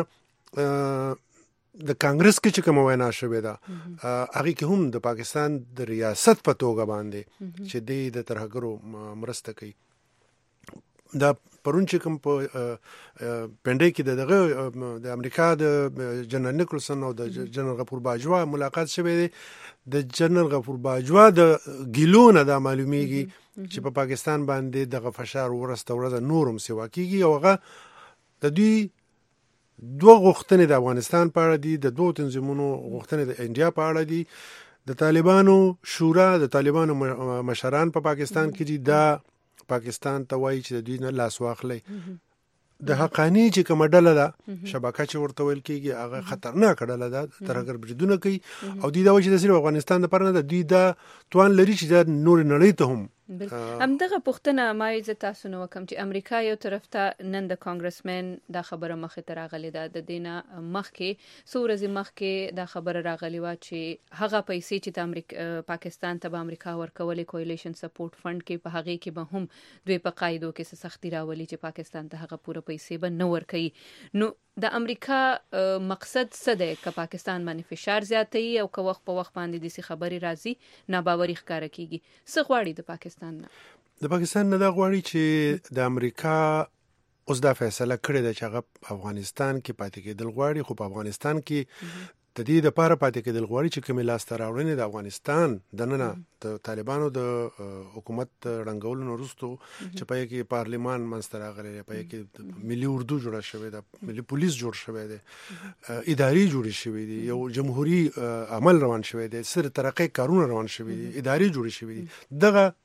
د کانګرس کې چې کوم وینا شوې ده هغه کې هم د پاکستان د ریاست په توګه باندې چې د ترهګرو مرسته کوي دا پرون چې کوم په پنډای کې دغه د امریکا د جنرال نیکلسن او د جنرال غفور باجوا ملاقات شوه دی د جنرال غفور باجوا د ګیلونه د معلومیږي چې په پاکستان باندې دغه فشار ورسته نورم سیوا کیږي او هغه د دوی دوه غوښتنې د افغانستان په اړه دي د دوه تنظیمونو غوښتنې د انډیا په اړه دي د طالبانو شورا د طالبانو مشران په پاکستان کې دي دا پاکستان ته وایي چې د دوی نه لاس واخلي د حقانی چې کوم ډله ده شبکه چې ورته ویل کېږي هغه خطرناک ډله ده ترهګر بریدونه کوي او دوی دا وایي چې د صرف افغانستان لپاره نه دوی دا توان لري چې د نور نړۍ ته هم همدغه پوښتنه ما یې تاسو نو کوم چې امریکا یو طرف ته نن د کانګرسمن دا خبره مخه ته راغلی ده د دینه مخکې سورزي مخکې دا خبره راغلی و چې هغه پیسې چې د امریکا پاکستان ته به امریکا ورکولې کولیشن سپورټ فند کې په هغه کې به هم دوی په قاعده کې سختي راولي چې پاکستان ته هغه پوره پیسې به نه ورکړي نو د امریکا مقصد څه دی که پاکستان باندې فشار زیاتوي او که وخت په وخت باندې د خبري راځي ناباوري ښکاره کیږي څه غواړي د پاکستان د پاکستان نه دا غواړي چې د امریکا اوس دا فیصله کړې ده چې هغه افغانستان کې پاتې کېدل غواړي خو په افغانستان کې د دې لپاره پاتې کېدل غواړي چې کومې لاسته راوړنې د افغانستان دننه د طالبانو د حکومت رنګولو وروسته چې په کې پارلیمان منځته راغلی په کې ملي اردو جوړه شوې ده ملي پولیس جوړ شوی دی اداري جوړ شوی دي یو جمهوریت عمل روان شوی دی سر ترقی کارونه روان شوی دي اداري جوړ شوی دي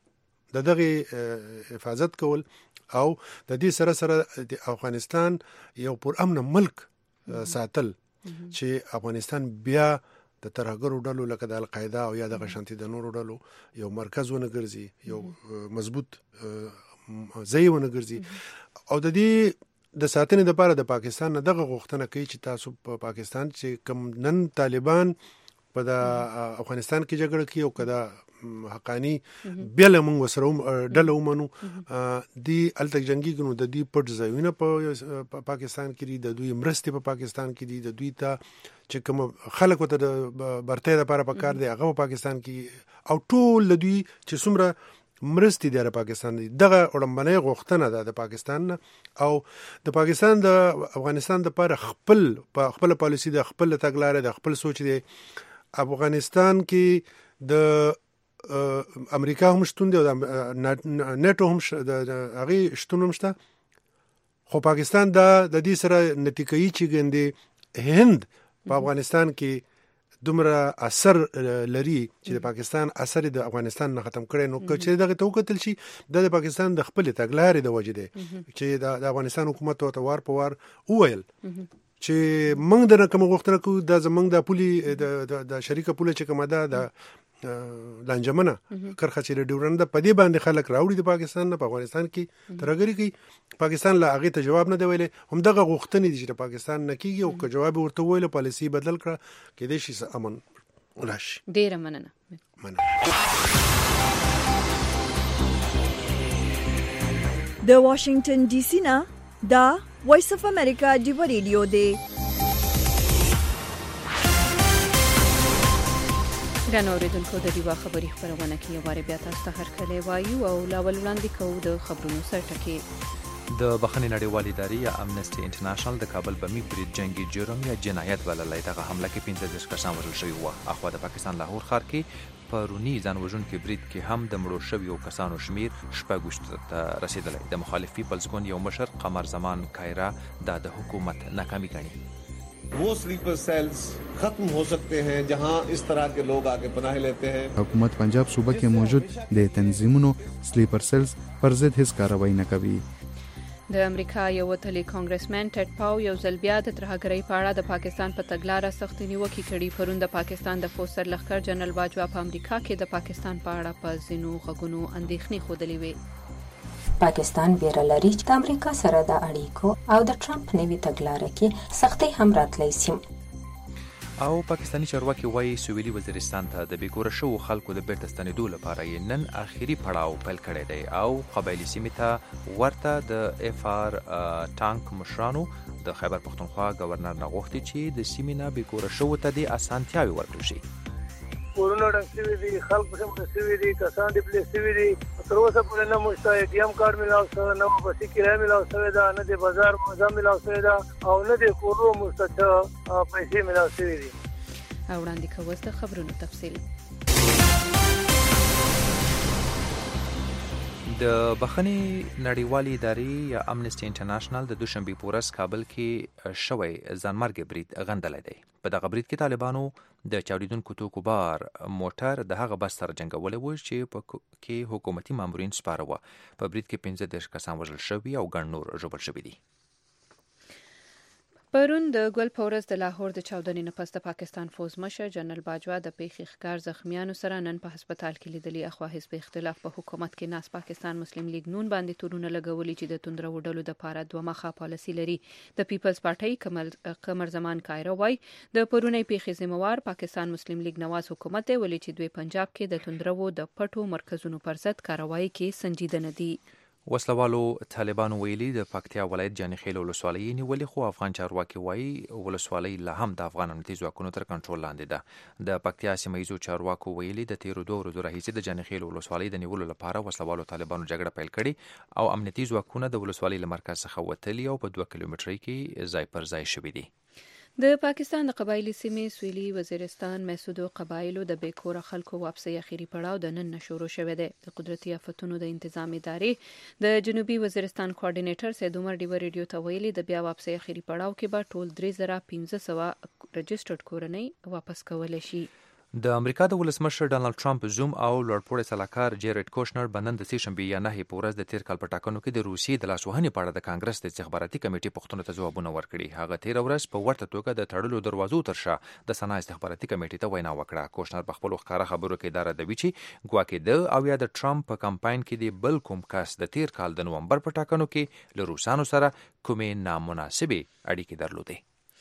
دغه حفاظت کول او د دې سره د افغانستان یو پر امن ملک ساتل چې افغانستان بیا د ترهګرو ډلو لکه د القاعده او یا د غشنتي د نورو ډلو یو مرکز ونه ګرځي یو مضبوط ځای ونه ګرځي او د دې د ساتنې لپاره د پاکستان نه دغه غوښتنه کوي چې تاسو په پاکستان چې کم نن طالبان په د افغانستان کې جګړه کوي او کدا حقانی بل موږ سره ډله ومنو دی الته جنگي ګنو د دې پټ ځایونه په پاکستان کې دي د دوی مرستې په پاکستان کې دي د دوی ته چې کوم خلک ته د برته لپاره په کار دی هغه په پاکستان کې او ټول د دوی چې څومره مرستې د پاکستان دغه وړاندې غوښتنه ده د پاکستان او د پاکستان د افغانستان د لپاره خپل پالیسی د خپل تګلارې د خپل سوچ دی. افغانستان کې د امریکا هم شتون دی او د نیټو هم د هغه شتون هم شته، خو پاکستان د دې سره نتیجه چې ګندې هند په افغانستان کې دومره اثر لري چې د پاکستان اثر د افغانستان نه ختم کړي. نو چې دغه تو کتل شي د پاکستان د خپل تګلارې د وجې دی چې د افغانستان حکومت ته وار په وار وویل چې موږ د کوم غوښتنه کوو د زمنګ د پولي د شریکه پوله چې کومه ده د لانجمنه کرخه چې ډیورند په دې باندې خلک راوړي د پاکستان نه په افغانستان کې ترګری کوي. پاکستان لا هغه ته جواب نه دی ویلي، هم دغه غوښتنې دي چې پاکستان نه کیږي او که جواب ورته ویل پالیسی بدل کړه کې د شي امن ولاشي. ډیره مننه. د واشنگټن ډي سي نه دا وایس اف امریکا ډیو ریډیو دی. ګران اوریدونکو، د دیوا خبري خبرونه کې یو بار بیا تاسو ته هرکلی وایو او لاول وړاندې کوو د خبرونو سرټکي. د بخښنې نړیوالې ادارې یا امنسټي انټرنیشنل د کابل بمی برید جنگي جرم یا جنایت بللی. دغه حمله کې 15 کسان وژل شوي وو. اخوا د پاکستان لاهور ښار کې پرونی ځان وژونکي برید کې هم د مړو شویو کسانو شمیر 6 ته رسیدلی. د مخالف پیپلز ګوند یو مشر قمر زمان کایرا د حکومت ناکامي ګڼي. वो स्लीपर सेल्स खत्म हो सकते हैं जहां इस तरह के लोग आके पनाह लेते हैं. حکومت پنجاب صوبه کې موجود د تنظیمونو سلیپر سیلز پر ضد هیڅ کاروایی نه کوي. د امریکا یو وتلی کانګرسمن ټډ پاو یو ځل بیا د ترهګرۍ په اړه د پاکستان په تګلارې سخت نیوکه کړې. پرون د پاکستان د فوج سرلښکر جنرال باجوا په امریکا کې د پاکستان په اړه په ځینو غږونو اندېښنې ښودلې وې. پاکستان بیره لري چې د امریکا سره د اړیکو او د ټرمپ نوي تګلارې کې سختي هم راتلی شي. او پاکستانی چارواکي وایي سویلي وزیرستان ته د بیګوره شوو خلکو د بیرته ستنېدو لپاره یې نن آخري پړاو پیل کړی دی او قبایلي سیمې ته ورته د اف آر ټانک مشرانو د خیبر پښتونخوا گورنر نه غوښتي چې د سیمې نه بیګوره شوو ته د اسانتیاوې ورکړل شي. کورونه ډک شوي دي، خلک پسې مړه شوي دي، کسان ډیپلیس شوي دي. تر اوسه پورې نه موږ ته ATM کارت میلاو شوی، نه بسي کرایه میلاو شوې ده، نه د بازار موزه میلاو شوې ده او نه د کورو موږ ته پیسې میلاو شوي دي. او وړاندې کوو د خبرونو تفصیل. د بخښنې نړیوالې ادارې یا امنسټي انټرنیشنل د دوشنبې په ورځ کابل کې شوی ځانمرګ برید غندلی دی. په دغه برید کې طالبانو د چاودیدونکو توکو بار موټر د هغه بس سره جنګولی و چې په کې حکومتي مامورین سپاره وه. په برید کې 15 کسان وژل شوي او ګڼ نور ژوبل شوي دي. پرون د ګل په ورځ د لاهور د چاودنې نه پس د پاکستان فوج مشر جنرال باجوا د پیښې ښکار زخمیانو سره نن په هسپتال کې لیدلي. اخوا حزب اختلاف په حکومت کې ناس پاکستان مسلم لیگ نون باندې تورونه لګولي چې د توندرو ډلو د پاره دوه مخه پالیسي لري. د پیپلز پارټي قمر زمان کایرا وای د پرونی پیښې ذمہوار پاکستان مسلم لیگ نواز حکومت دی، ولې چې دوی پنجاب کې د توندرو د پټو مرکزونو پر ضد کاروایی کې سنجیده نه دي. وسلوالو طالبانو ویلي د پکتیا ولایت جانخیل ولسوالۍ نیولې، خو افغان چارواکي وایي ولسوالۍ لا هم د افغان امنیتي ځواکونو تر کنټرول لاندې ده. د پکتیا سیمه ییزو چارواکو ویلي د تیرو 2 ورځو راهیسې د جانخیل ولسوالۍ د نیولو لپاره وسلوالو طالبانو جګړه پیل کړې او امنیتي ځواکونه د ولسوالۍ له مرکز څخه وتلي او په 2 کیلومترۍ کې ځای پر ځای شوي دي. د پاکستان د قبایلی سیمې سویلي وزیرستان محسودو قبایلو د بیکوره خلکو واپسي اخیری پړاو د نن شروع شوه دی. د قدرتي آفتونو د تنظیم ادارې د جنوبي وزیرستان کوارډینیټر سید عمر ډیو ریډیو ته ویلي د بیا واپسي اخیری پړاو کې به ټول 3500 رجسټرډ کورنۍ واپس کول شي. د امریکا د ولسمشر ډانلډ ټرمپ زوم او لوړپوړی سلاکار جیرد کوشنر بنن د سې شنبې یا 9 په ورځ د تیر کال په ټاکنو کې د روسیې د لاسوهنې په اړه د کانګرس د استخباراتي کمیټې پوښتنو ته ځوابونه ورکړي. هغه تیر ورځ په ورته توګه د تړلو دروازو تر شا د سنا استخباراتي کمیټې ته وینا وکړه. کوشنر په خپل ښکارا خبرو کې دا ردوي چې ګواکې د او یا د ټرمپ په کمپاین کې د بل کوم کس د تیر کال د نومبر په ټاکنو کې له روسانو سره کومې نامناسبې اړیکې درلودې.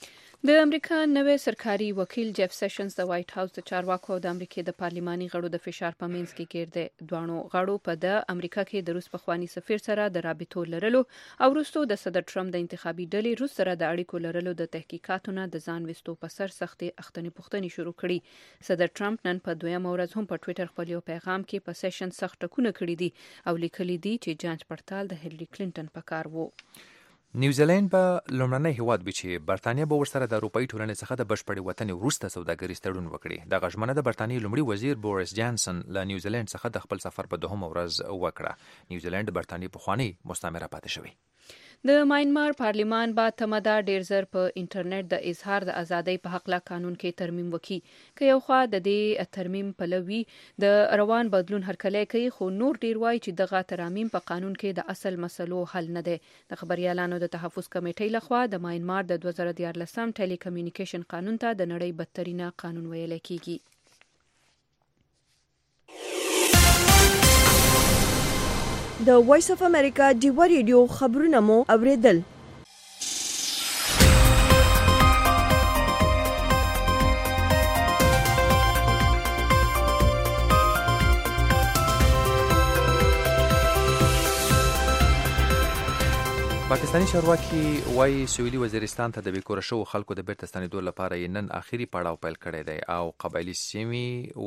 د امریکا نوی سرکاري وکیل جیف سیشنز د وایټ هاوس د چارواکو او د امریکا د پارلماني غړو د فشار په منځ کې ګیر دي. دوانو غړو په د امریکا کې د روس پخوانی سفیر سره د رابطو لرلو او وروسته د صدر ټرمپ د انتخابي ډلې روس سره د اړیکو لرلو د تحقیقاتو نه د ځان وستو په سر سختي اختنې پوښتنې شروع کړي. صدر ټرمپ نن په دویمه ورځ هم په ټوئیټر خپل یو پیغام کې په سیشن سخت ټکونه کړي دي او لیکلي دي چې جانچ پړتال د هیلری کلینټن په کار وو. نیوزیلند به لومړنی هیواد وي چې برتانیا به ورسره د اروپایي ټولنې څخه د بشپړې وتنې وروسته سوداګریز تړون وکړي. دغه ژمنه د برتانیې لومړي وزیر بوریس جانسن له نیوزیلند څخه د خپل سفر په دوهمه ورځ وکړه. نیوزیلند برتانیې پخوانی مستعمره پاتې شوی. د ماینمار پارلمان با تمدا ډیر زر په انټرنیټ د اظهار د ازادۍ په حق لا قانون کې ترمیم وکړي. که یو خوا د دې ترمیم پلوي د روان بدلون هرکلی کوي، خو نور ډیر وایي چې دغه ترمیم په قانون کې د اصل مسلو حل نه دی. د خبريالانو د تحفظ کمیټې لخوا د ماینمار د 2014 ټیلی کمیونیکیشن قانون ته د نړۍ بدترینه قانون ویل کیږي. د وایس اف امریکا ډیوا ریډیو خبرونه مو اوریدل. پاکستانی چارواکي وايي سویلي وزیرستان ته د بیکوره شوو خلکو د بیرته ستنېدو لپاره یې نن آخري پړاو پیل کړی دی او قبایلي سیمې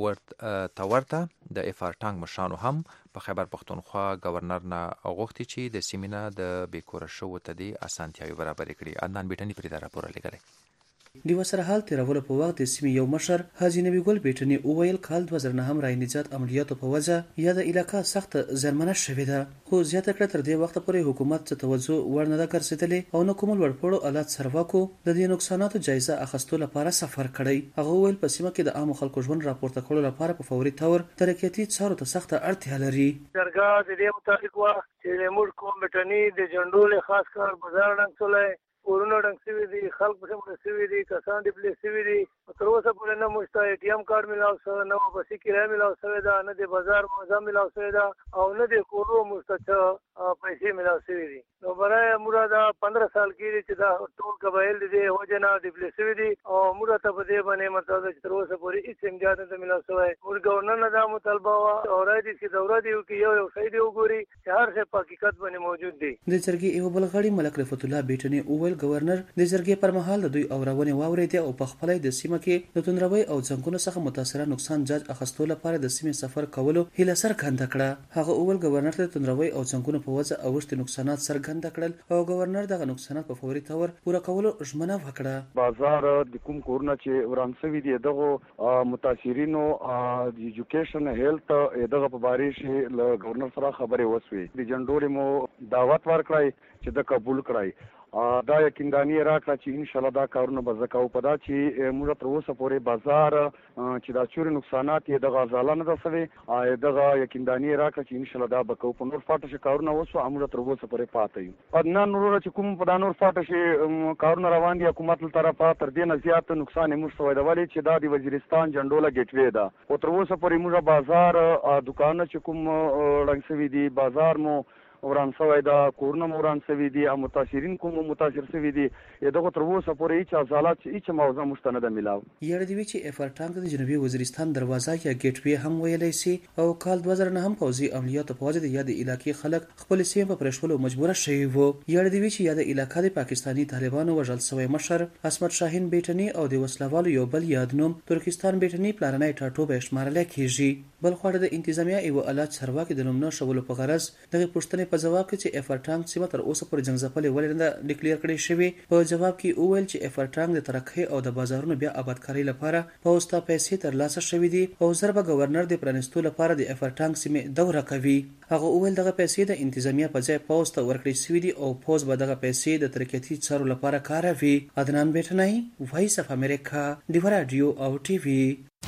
ورته د افارټانګ مشرانو هم په خیبر پښتونخوا گورنر نه غوښتي چې د سیمې نه د بیکوره شوو ته د اسانتیاوي برابرې کړي. عدنان بیټنی پرې دا راپور لګړي. د وسره حال تیرولو په وخت د سیمې یو مشر حاجی نبی ګل بیټنی اوویل کال 2009 هم رای نجات عملیاتو په وجه یا د علاقې سخت زرمنه شوې ده، خو زیاته کړه تر دې وخت پورې حکومت څه توجه ورنه ده ګرځېدلې او نو کوم ورپړو آلات سرواکو د دې نقصاناتو جایزه اخیستلو لپاره سفر کړی. هغه ویل په سیمه کې د عام خلکو ژوند راپورته کولو لپاره په فوري تور ترقیاتي چارو ته سخت اړتیا لري. درګه د دې مطابق وا چې موږ کوم بیټنی د جنډول خاص کار بازار ډنګ سولای ورونه ډنګ سوي دي، خلک په سم سوي دي، کسان دې پلي سوي دي. تر اوسه پورې نه مشته ای ټي ایم کارت ملاو سره نه بسې کرایه ملاو سره دا نه د بازار موزه ملاو سره دا او نه د کورو مستچ پیسې ملاو سوي دي. نو برای موږ دا 15 سال کې چې دا ټول قبایل دي هو جنا د پلي سوي دي او موږ ته په دې باندې مطلب چې تر اوسه پورې هیڅ امداد نه ملاو سوی. موږ گورنر نه دا مطالبه وا او راځي چې دوره دی کې یو صحیح دی وګوري چې هر څه په حقیقت باندې موجود دي. د جرګې یو بل غړي ملک رفعت الله بیټنی اوویل گورنر د جرګې پر مهال د دوی اورونه واورېدي او په خپل د سیمه کې د توندروي او ځنګونو څخه متاثره نقصان جاج اخیستلو لپاره د سیمې سفر کولو هیله څرګنده کړه. هغه اوویل گورنر ته توندروي او ځنګونو په وجه اوښتي نقصانات څرګنده کړل او گورنر دغه نقصانات په فوري تور پوره کولو ژمنه وکړه. بازار د کوم کورونه چې ورانسوي دي دغه متاثرینو د ایجوکیشن هیلث دغه په باره کې له گورنر سره خبرې وسوي. د جنډوري مو دعوت ورکړای چې د قبول کړای. دا یقیندانی راکړه چې ان شاء الله دا کارونه به زکاو په دا چې موږ تر اوسه پورې بازار چې دا چوري نقصانات یې د غزالانه د سوي دغه یقیندانی راکړه چې ان شاء الله دا به کو په نور فاټه کارونه وسو موږ تر اوسه پورې پاتې یو. پدنا نور چې کوم په نور فاټه کارونه روان دي حکومت له طرفه تر دې نه زیات نقصان موږ سوي دا ولې چې دا د وزیرستان جنډوله ګټوي ده او تر اوسه پورې موږ بازار دکانونه چې کوم رنګ سوي دي بازار مو وران سوی دا کورونه وران سوي دي او متاثرین کوم متاثر سوي دي دغه تر اوسه پورې هیڅ ازالات هیڅ موضوع مستند ملاو. یړ دی چې افرټانګ د جنوبي وزیرستان دروازه یا ګیټ وی هم ویلای شي او کال 2009 هم پوځي عملیات په وجه د یاد علاقې خلک خپل سیمه په پرشولو مجبور شوي وو. یړ دی چې یاد علاقې د پاکستانی طالبانو وژل شوی مشر اسمت شاهین بیټنی او د وسلوالو یو بل یادنوم ترکستان بیټنی پلانای ټاټو به شمارل کیږي. بل خو د انتظامیه ایو آلات چارواکي د نومنه شولو په غرض دغه پښتنې په جواب کې چې افرټانګ سیمه تر اوسه پورې جنگځپلې ولې نه ډیکلیئر کړي شوی. په جواب کې اوویل چې افرټانګ د ترقی او د بازارونو بیا آبادکاري لپاره پوسټه پیسې ترلاسه شوې دي او ضربه گورنر د پرانستو لپاره د افرټانګ سیمه دوره کوي. هغه اوویل دغه پیسې د انتظامیه په ځای پوسټه ورکړي شوې دي او پوز به دغه پیسې د ترقیاتي چارو لپاره کاروي. عدنان بیٹنای، وایس اف امریکا، ډیوا رادیو او ټي وي.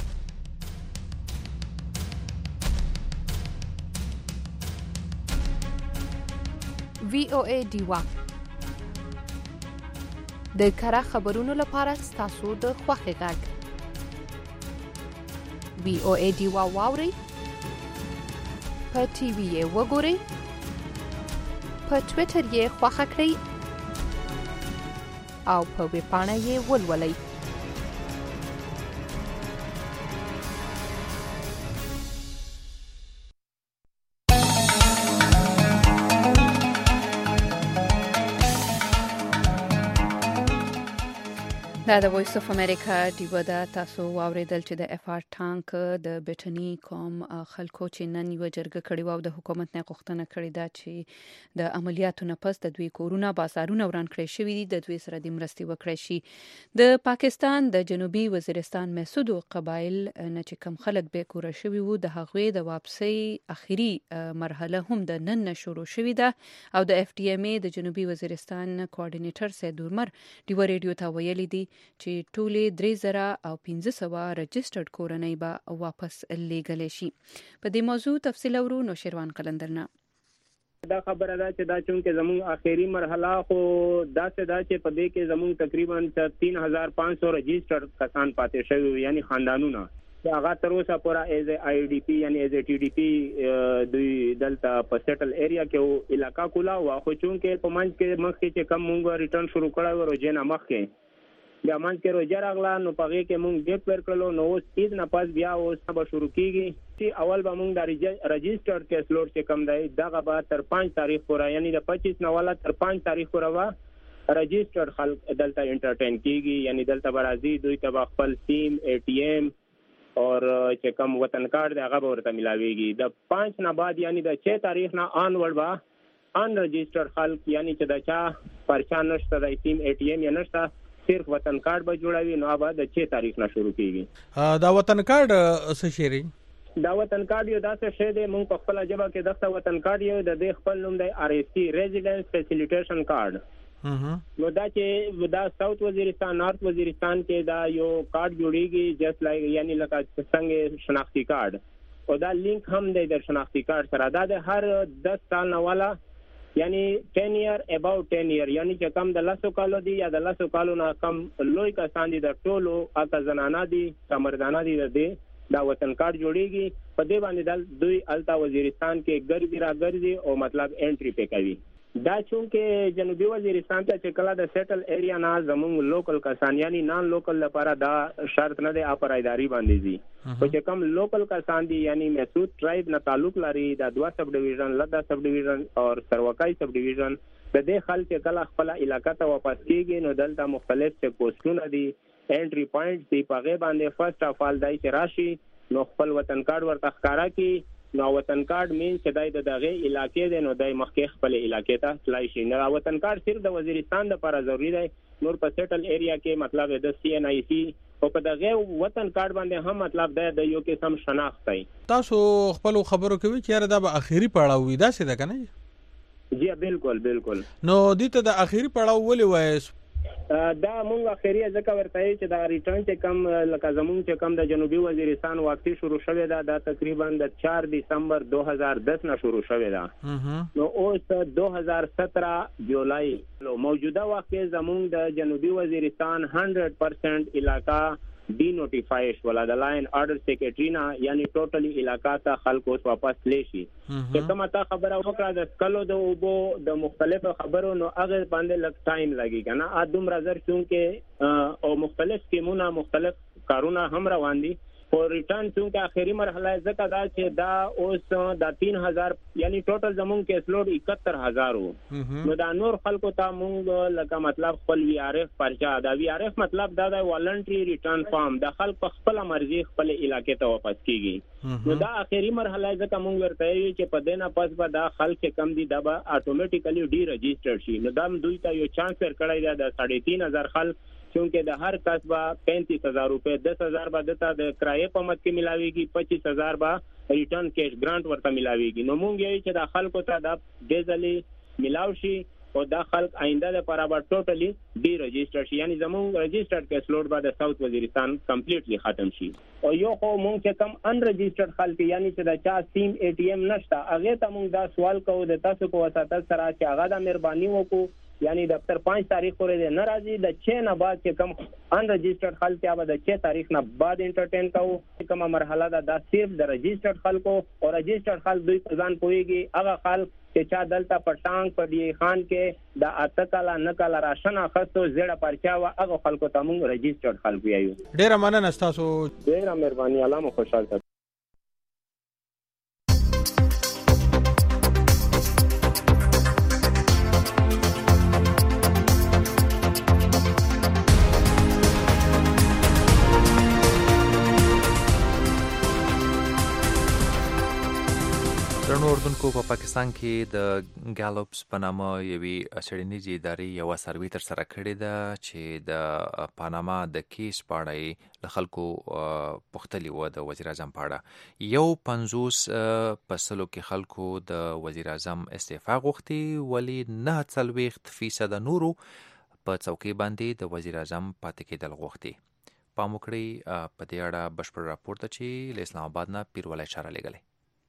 VOA ډیوا د کره خبرونو لپاره ستاسو د خوښي غږ. VOA ډیوا واوري په ټي وي یې وګورئ، په ټویټر یې خوښه کړئ او په ویبپاڼه یې ولولئ. دا د وایس اف امریکا ډیو ده. تاسو واوریدل چې د اف آر ټانک د بټنی کوم خلکو چې نن یو جرګه کړې و او د حکومت نه غوښتنه کړې ده چې د عملیاتو نه پس د دوی کورونه بازارونه وران کړی شوی دي، د دوی سره د مرستې وکړي شي. د پاکستان د جنوبي وزیرستان محسود قبایل نه چې کم خلک به کور شوی وو، د هغوی د واپسي اخیری مرحله هم د نن شروع شوی ده او د اف ډي ام ای د جنوبي وزیرستان کوارډینیټر سید عمر ډیو ریډیو ته ویلي دي چې ټولې 3000 او 1500 رجسټرډ کورنۍ به واپس لیږل شي. په دې موضوع تفصیل اورو نو شیروان قلندرنا. دا خبره ده چې دا چونکه زموږ اخیری مرحله خو داسې ده چې په دې کې زموږ تقریبا 3500 رجسټرډ کسان پاتې شوي، یعنی خاندانونه هغه تر اوسه پورې ایز ای ډی پی یعنی ایز ټی ډی پی دوی دلته په سیټل ایریا کې علاقہ کولا وا، خو چونکه په منځ کې مخکې چې کم مونږ ریټرن شروع کړو ورو نه مخکې بیا منځ کې روزه راغله، نو په هغې کې مونږ ډیټ ورکړلو، نو اوس عید نه پس بیا اوس به شروع کېږي چې اول به مونږ د رجسټرډ کیس لوډ چې کم دی دغه به تر 5 تاریخ پورې، یعنی د 25 نه والا تر 5 تاریخ پورې به رجسټرډ خلک دلته انټرټین کېږي، یعنی دلته به راځي، دوی ته به خپل سیم اے ټي ایم اور چې کم وطن کارت دی هغه به ورته ملاویږي. د 5 نه بعد یعنی د 6 تاریخ نه آنورډ به ان رجسټرډ خلک، یعنی چې د چا پرچا نشته، د سیم اے ټي ایم یا نشته، صرف وطن کارت به جوړوي، نو هغه د 6 تاریخ نه شروع کیږي. دا وطن کارت څه شی دی؟ دا وطن کارت یو داسې شی دی، مونږ په خپل ژبه کې دغه وطن کارت یو د دې خپل نوم دی آر ایس سی ریزیډنس فیسیلیټیشن کارت. نو دا چې دا ساوث وزیرستان نارث وزیرستان کې دا یو کارت جوړیږي جست لایک، یعنی لکه څنګه شناختی کارت، او دا لینک هم دی د شناختی کارت سره. دا د هر 10 سال نه والا یعنی 10 year about 10 year، یعنی چې کم د 10 کالو دی یا د 10 کالو نه کم لوی کسان دي، د ټولو اته زنانه دي کمردانه دي، د دې دا وطن کارت جوړیږي. په دې باندې دوی التا وزیرستان کې ګرځي را ګرځي او مطلب انټری پې کوي. دا چونکه جنوبي وزیرستان ته چې کله د سیټل ایریا نه زموږ لوکل کسان یعنی نان لوکل لپاره دا شرط نه دی اپرایداری باندې دي، خو چې کم لوکل کسان دي یعنی محسود ټرایب نه تعلق لري، د 2 سب ډیویژن لدا سب ډیویژن او سروکای سب ډیویژن، د دې خلک کله خپل علاقې ته واپس کیږي، نو دلته مختلف چیک پوسټونه دي، انټری پوینټس دي، په غي باندې فرست اف آل دای چې راشي نو خپل وطن کارت ورته ښکارا کی. نو وطن کارت مين چې دای د دغه علاقې دی، نو دای مخکې خپل علاقې ته تلای شي. نو وطن کارت صرف د وزیرستان لپاره ضروری دی، نور په سیټل ایریا کې مطلب د سی ان آی سی او په دغه وطن کارت باندې هم مطلب د یو قسم شناخت دی. تاسو خپل خبرو کوي چې یاره دا به اخیری پړاو وي، دا څه ده کنه؟ جی بالکل بالکل. نو دته د اخیری پړاو ولې وایي؟ دا مونږ اخیری ځکه ورته چې دا ریټرن چې کم لکه زمونږ چې کم د جنوبي وزیرستان واقعي شروع شوه دا تقریبا د 4 دسمبر 2010 نه شروع شوه دا. نو اوس 2017 جولای موجوده واقع زمونږ د جنوبي وزیرستان 100% علاقہ डी نوټیفای شول د لاین آرډر سیکریټرینا، یعنی ټوټلی علاقہ ته خلک اوس واپس لشي. چې کومه تا خبره وکړه د سکلو د اوبو د مختلفو خبرو، نو هغه باندې لږ ټایم لګي کنه ادم راځر چونکه او مختلف سکیمونه مختلف کارونه هم روان دي. خو ریټرن چونکه اخیری مرحله ځکه دا چې دا اوس د 3000 یعنی ټوټل زمونږ کې اسلوډ 71000 وو، نو دا نور خلکو ته مونږ لکه مطلب خپل وی آر اف پرچا، دا وی آر اف مطلب دا د والنټری ریټرن فارم، د خلک په خپل مرزي خپل علاقې ته واپس کیږي. نو دا اخیری مرحله ځکه مونږ ورته چې په دینه پس به دا خلک کم دي دا به اتوماتیکلی ډی رجسټرډ شي. نو دا دوی ته یو چانس ورکړی دا د 3500 خلک، چونکه د هر کسبه 35000 روپے 10000 به دته د کرایې په مت کې ملاويږي، 25000 به ریټرن کیش ګرانټ ورته ملاويږي. نو مونږ یې چې د خلکو ته د ډیزلی ملاو شي او دا خلک آینده لپاره به ټوټلی ډی رجسټر شي، یعنی زموږ رجسټرډ کیس لوډ به د ساوث وزیرستان کمپلیټلی ختم شي. او یو خو مونږ چې کم ان رجسټرډ خلک یعنی چې د چا سیم اے ټی ایم نشته، هغه ته مونږ دا سوال کوو د تاسو په واسطه سره چې هغه د مهرباني وکړو، یعنی دفتر 5 تاریخ پورې نه راځي، د 6 نه بعد چې کم ان رجسټرډ خلک یا د 6 تاریخ نه بعد انټرټین کوو. کومه مرحله دا صرف د رجسټرډ خلکو او رجسټرډ خلک دوی ځان پويږي، هغه خلک چې چا دلته په ټانک په دی خان کې د اتکاله نکاله راشن اخستو زړه پرچا وا هغه خلکو ته موږ رجسټرډ خلکو یایو. ډیره مننه تاسو. ډیره مهرباني، الله مو خوشاله. درنو اردوونکو، په پاکستان کې د ګالوپس په نامه یوې څېړنیزې ادارې یوه سروې ترسره کړې ده چې د پاناما د کیس په اړه یې له خلکو پوښتلي وه د وزیر اعظم په اړه. 50% کې خلکو د وزیر اعظم استعفا غوښتي، ولې 49% نورو په څوکۍ باندې د وزیر اعظم پاتې کېدل غوښتي. پام وکړئ په دې اړه بشپړ راپور ته چې له اسلام آباد نه پیرولای اشاره لېږلی.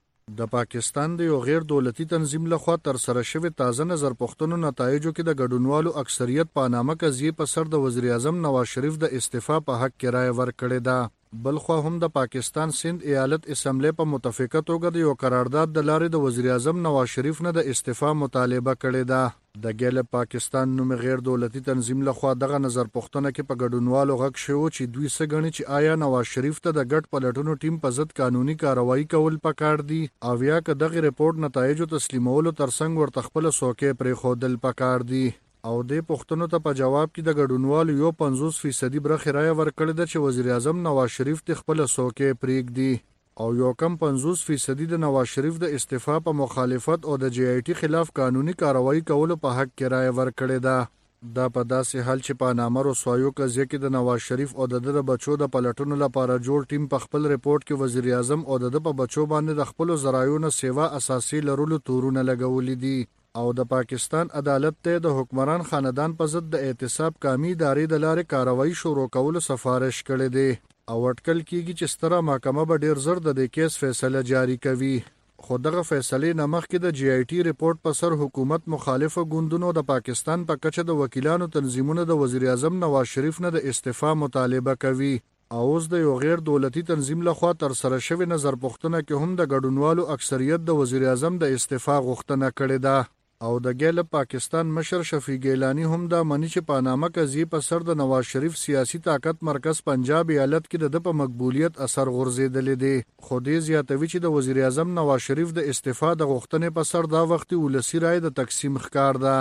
د پاکستان د یو غیر دولتي تنظیم لخوا ترسره شوی تازه نظر پوښتنو نتایجو کې د ګډونوالو اکثریت پانامه قضیې په سر د وزیر اعظم نواز شریف د استعفا په حق کې رائے ورکړې ده. بلخوا هم د پاکستان سند ایالت اسمبلی په متفقه توګه د یو قرارداد د لارې د وزیر اعظم نواز شریف نه د استعفا مطالبه کړې ده. د ګیلب پاکستان نوم غیر دولتي تنظیم لخوا دغه نظر پوښتنه کې په ګډونوالو غږ شوی چې دوی څه ګڼي چې آیا نواز شریف ته د ګډ پلټونو ټیم په ضد قانوني کاروایی کول پکار دي او یا که دغه ریپورت نتایجو تسلیمولو ترڅنګ ورته خپل څوکۍ پرېښودل پکار دي. او د پوښتنو ته په جواب کې د ګډونوالو 50% برخه رائے ورکړې ده چې وزیر اعظم نواز شریف ته خپل څوکۍ پرېږدي او یو کم 50% د نواز شریف د استعفا په مخالفت او د جی آی ټي خلاف قانوني کاروایی کولو په حق کې رائے ورکړې ده. دا په داسې حال چې پانامه رسوایو قضیه کې د نواز شریف او د بچو د پلټونو لپاره جوړ ټیم په خپل ریپورت کې وزیر اعظم او د په بچو باندې د خپل ذرایعو نه سیوا اساسي لرلو تورونه لګولې دي او د پاکستان عدالت ته د حکمران خاندان په ضد د اعتصاب قومي ادارې د لارې کاروایی شروع کولو سفارش کړې ده او اټکل کیږي چې ستره محکمه به ډیر زر د دې کیس فیصله جاری کوي. خو دغه فیصله نه مخکې د جی آی ټي ریپورت په سر حکومت مخالفه ګوندونو د پاکستان په کچه د وکیلانو تنظیمونو د وزیر اعظم نواز شریف نه د استعفا مطالبه کوي او اوس د یو غیر دولتي تنظیم لخوا ترسره شوی نظر پوښتنه کې هم د ګډونوالو اکثریت د وزیر اعظم د استعفا غوښتنه کړې ده. او د ګیلب پاکستان مشر شفیع ګیلانی هم دا منی چې پانامه قضیې په سر د نواز شریف سیاسي طاقت مرکز پنجاب ایالت کې د په مقبولیت اثر غورځېدلې دي. خو دې زیاتوي چې د وزیر اعظم نواز شریف د استعفا د غوښتنې په سر دا وختي ولسی رائے د تقسیم ښکار ده.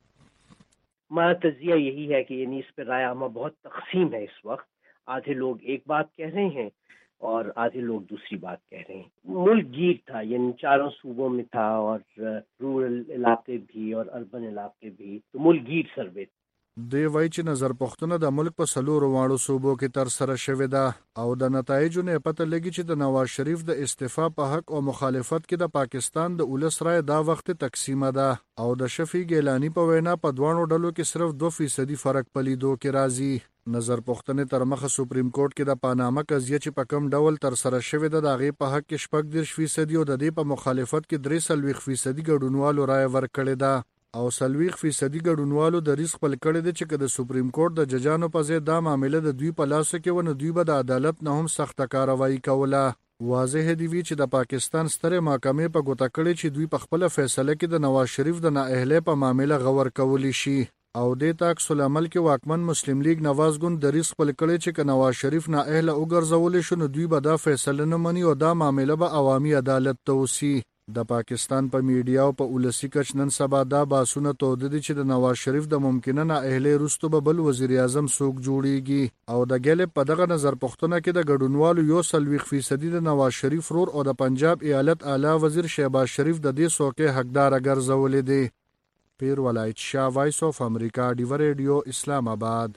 हमारा तजिया यही है कि यानी इस पर राय आमा बहुत तकसीम है. इस वक्त आधे लोग एक बात कह रहे हैं और आधे लोग दूसरी बात कह रहे हैं. मुल्क गिर था, यानी चारों सूबों में था और रूरल इलाके भी और अर्बन इलाके भी, तो मुल्क गिर सर्वे. دی وای چې نظر پوښتنه د ملک په سلورو واړو صوبو کې تر سره شوې ده او د نتایجو نه پته لګي چې د نواز شریف د استعفا په حق او مخالفت کې د پاکستان د اولس رائے دا وخت تقسیمه ده او د شفیع ګیلانی په وینا په دوانو ډلو کې صرف 2% فرق پلیدو کې راځي. نظر پوښتنه تر مخه سپریم کورټ کې د پانامه قضیه چې په کم ډول تر سره شوې ده د هغې په حق کې 14% او د دې په مخالفت کې 43% ګډونوالو رائے ورکړې ده او 40% ګډونوالو د ریسک خپل کړی دی چې د سپریم کورټ د ججانو په ځای دا معامله د دوی په لاس کې ونه دوی به د عدالت نه هم سخته کاروایی کوله. واضح دی وی چې د پاکستان ستره محکمې په ګوته کړی چې دوی په خپل فیصله کې د نواز شریف د نااهلۍ په معامله غور کولی شي او د تاکس العمل کې واکمن مسلم لیگ نواز ګوند د ریسک خپل کړی چې نواز شریف نااهله وګرځول شي نو دوی به دا فیصله نه مني او دا معامله به عوامي عدالت ته وسی. د پاکستان په میډیا او په اولسی کچ نن سبا دا باسونه تود دي چې د نواز شریف د ممکنه نااهلۍ وروسته به بل وزیر اعظم څوک جوړیږي او د ګیلب په دغه نظر پوښتنه کې د ګډونوالو 40% د نواز شریف رور او د پنجاب ایالت اعلی وزیر شهباز شریف د دې څوکۍ حقدار ګرځولې دي. پیر ولایت شاه، وایس اف امریکا، ډیو ریډیو، اسلام آباد.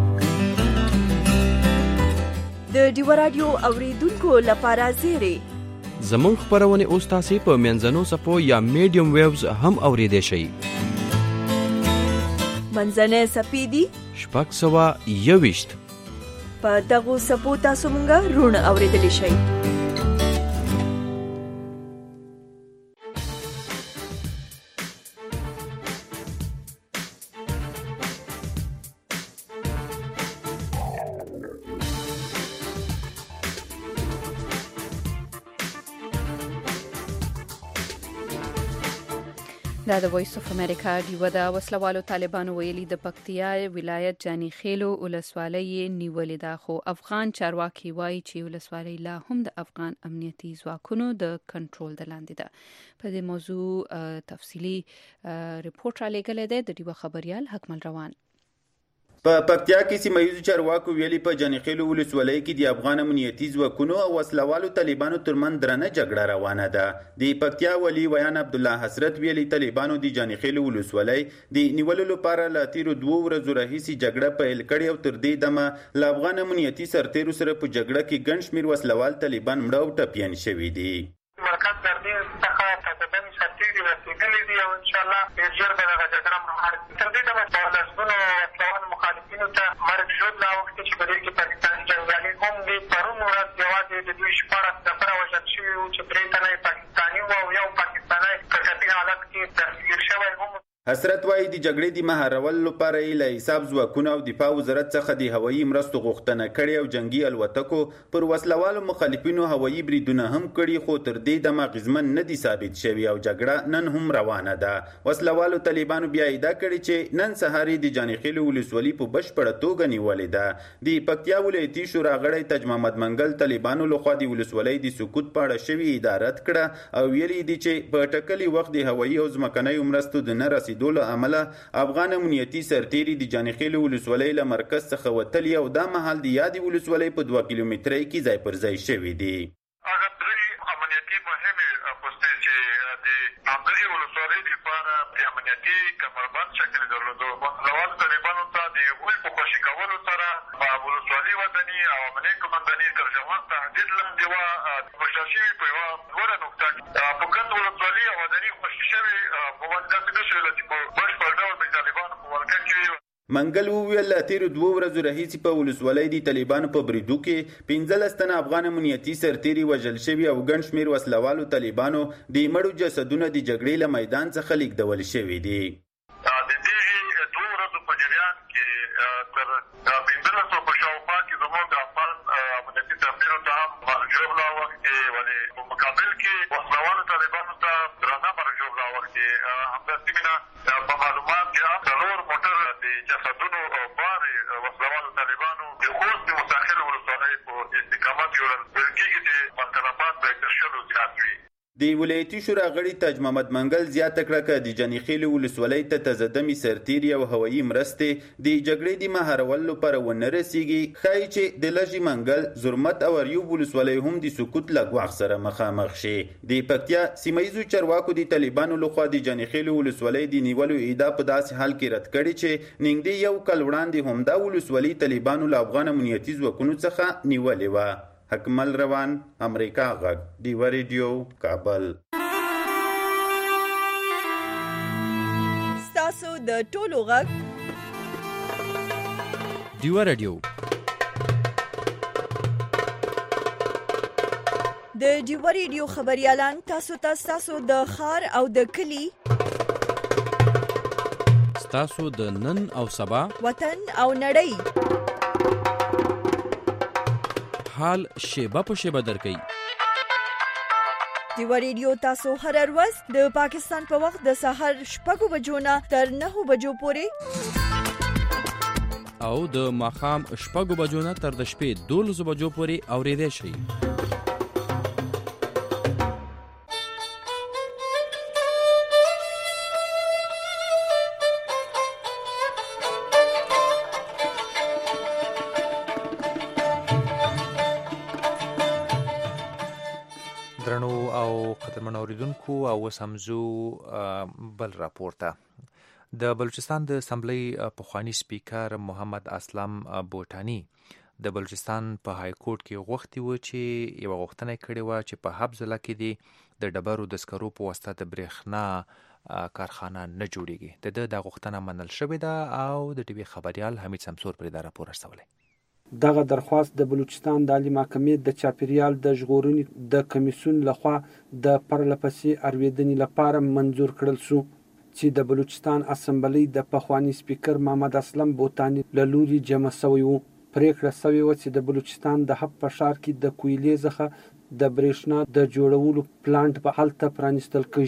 د ډیو رادیو اوریدونکو لپاره زیری زمون خبرونه اوس تاسو په منځنو صفو یا میډیم ویوز هم اوریدئ شئ. منځنه سپیدي 621 په دغه صفو تاسو مونږه رونه اوریدلی شئ. دا د وایس اف امریکا ډیو دا وسلوالو طالبانو ویلي د پکتیا ولایت جانی خیلو ولسوالۍ نیولې ده، خو افغان چارواکي وایي چې ولسوالۍ لا هم د افغان امنیتي ځواکونو د کنټرول د لاندې ده. په دې موضوع تفصیلی ریپورت را لېږلی دی د ډیو خبریال حکمل روان. په پکتیا کې سیمه ییزو چارواکو ویلي په جانخیلو ولسوالۍ کې د افغان امنیتي ځواکونو او وسلوالو طالبانو ترمنځ درنه جګړه روانه ده. د پکتیا ولي ویان عبدالله حسرت ویلي طالبانو د جانخیلو ولسوالۍ د نیولو لپاره له تیرو 2 ورځو راهیسې جګړه پیل کړې او تر دې دمه له افغان امنیتي سرتیرو سره په جګړه کې ګڼ شمېر وسلوال طالبان مړه او ټپیان شوي دي. مرکز درنی څخه طالبان سرتیري رسېدلي دي او انشاءالله ډېر ژر به دغه جګړه مهار تر دې دمه په لسګونو وسلوالو مخالفینو ته مرګ ژوند لا اوښتې چې په دې کې پاکستاني جنګیالي هم دي. پرون ورځ یوازې د دوی 14 نفره وژل شوي وو چې 3 تنه یې پاکستاني وو او یو پاکستانی په ټپي حالت کې دستګیر شوی هم. حسرت وایي د جګړې د مهارولو لپاره یې له حساب ځواکونو او دفاع وزارت څخه د هوایي مرستو غوښتنه کړې او جنګي الوتکو پر وسلوالو مخالفینو هوایي بریدونه هم کړي، خو تر دې دمه اغېزمن نه دي ثابت شوي او جګړه نن هم روانه ده. وسلوالو طالبانو بیا ادعا کړې چې نن سهار د جانخیلو ولسوالۍ په بشپړه توګه نیولې ده. د پکتیا ولایتي شورا غړی تاج محمد منګل طالبانو لخوا د ولسوالۍ د سقوط په اړه شوې ادارت کړه او ویلي دي چې په ټاکلي وخت د هوایي او ځمکنیو مرستو د نه رسېدو له امله افغان امنیتي سرتیري د جانخیلو ولسوالۍ له مرکز څخه وتلي او دا مهال د یادې ولسوالۍ په 2 کیلومترۍ کې ځای پر ځای شوي دي. هغه درې امنیتي مهمې پوستې چې د همدغې ولسوالۍ لپاره د امنیتي کمربند شکل درلودو، وسلوالو طالبانو ته د هغوی په خوشي کولو سره ولسوالي وداني او امنیه قمنداني تر ژور تهدید لاندې وه خوشحال شوي په یوه لوړه نقطه کې. په کند ولسوالي او وداني خوشي شوي په باندې داسې نه شوله چې په بشپړ ډول د طالبانو په ولکه کې. منګل وویل له تیرو 2 ورځو راهیسې په ولسوالۍ د طالبانو په بریدو کې 15 تنه افغان امنیتي سرتیري وژل شوي او ګڼ شمېر وسلوالو طالبانو د مړو جسدونه د جګړې له میدان څخه لیږدول شوي دي. د دې 2 ورځو په جریان کې تر 1500 په شاوخوا کې زموږ د افغان امنیتي سرتیرو ته هم مرګ ژوبله اوښتې، ولې په مقابل کې وسلوالو طالبانو ته درنه مرګ ژوبله اوښتې. همداسې مینه په معلومات کې هم 4 موټر د جسدونو بار وسلوالو طالبانو د خوست د مستاخل ولسوالۍ په استقامت یوړل، ویل کېږي چې مسکنفات به تر 100 زیات وي. د ولایتي شورا غړي تاج محمد منګل زیاته کړه چې د جانخیلو ولسوالۍ ته تزدمي سرتیري او هوایي مرستې د جګړې د مهارولو لپاره ونه رسېږي، ښایي چې د لږي منګل، زرمت او اریوب ولسوالۍ هم د سقوط له ګواښ سره مخامخ شي. د پکتیا سیمه ییزو چارواکو د طالبانو لخوا د جانخیلو ولسوالۍ د نیولو ادعا په داسې حال کې رد کړې چې نږدې 1 کال وړاندې همدا ولسوالۍ طالبانو له افغان امنیتي ځواکونو څخه نیولې وه. حکمل روان، امریکا غږ، ډیو ریډیو، کابل. ستاسو د ټولو غږ ډیو ریډیو. د ډیو ریډیو خبريالان تاسو د ښار او د کلی، تاسو د نن او سبا، وطن او نړۍ حال شیبه په شیبه درکوي. ډیو ریډیو تاسو هر ورځ د پاکستان په وخت د سهار 6 بجو نه تر 9 بجو پورې او د ماښام 6 بجو نه تر د شپې 12 بجو پورې اورېدای شئ. درنو او قدرمنو اوریدونکو او وسمزو بل راپورته. د بلوچستان د اسمبلی پخوانی سپیکر محمد اسلم بوټانی د بلوچستان په های کورټ کې غوښتي و چې یو غوښتنه کړې و چې په حب ضلع کې د ډبرو د سکرو په واسطه د برېښنا کارخانه نه جوړیږي. د غوښتنه منل شوې ده او د ټي وي خبريال حمید سمسور پر دا راپور رسولی. دغه درخواست د بلوچستان د عالی محکمې د چاپیریال د ژغورنې د کمیسیون لخوا د پرلپسې اړویدنې لپاره منظور کړل شو چې د بلوچستان اسمبلی د پخوانی سپیکر محمد اسلم بوتانی له لوري جمع شوی و. پریکړه شوې و چې د بلوچستان د حب په ښار کې د کویلې څخه د برېښنا د جوړولو پلانټ به هلته پرانیستل کېږي.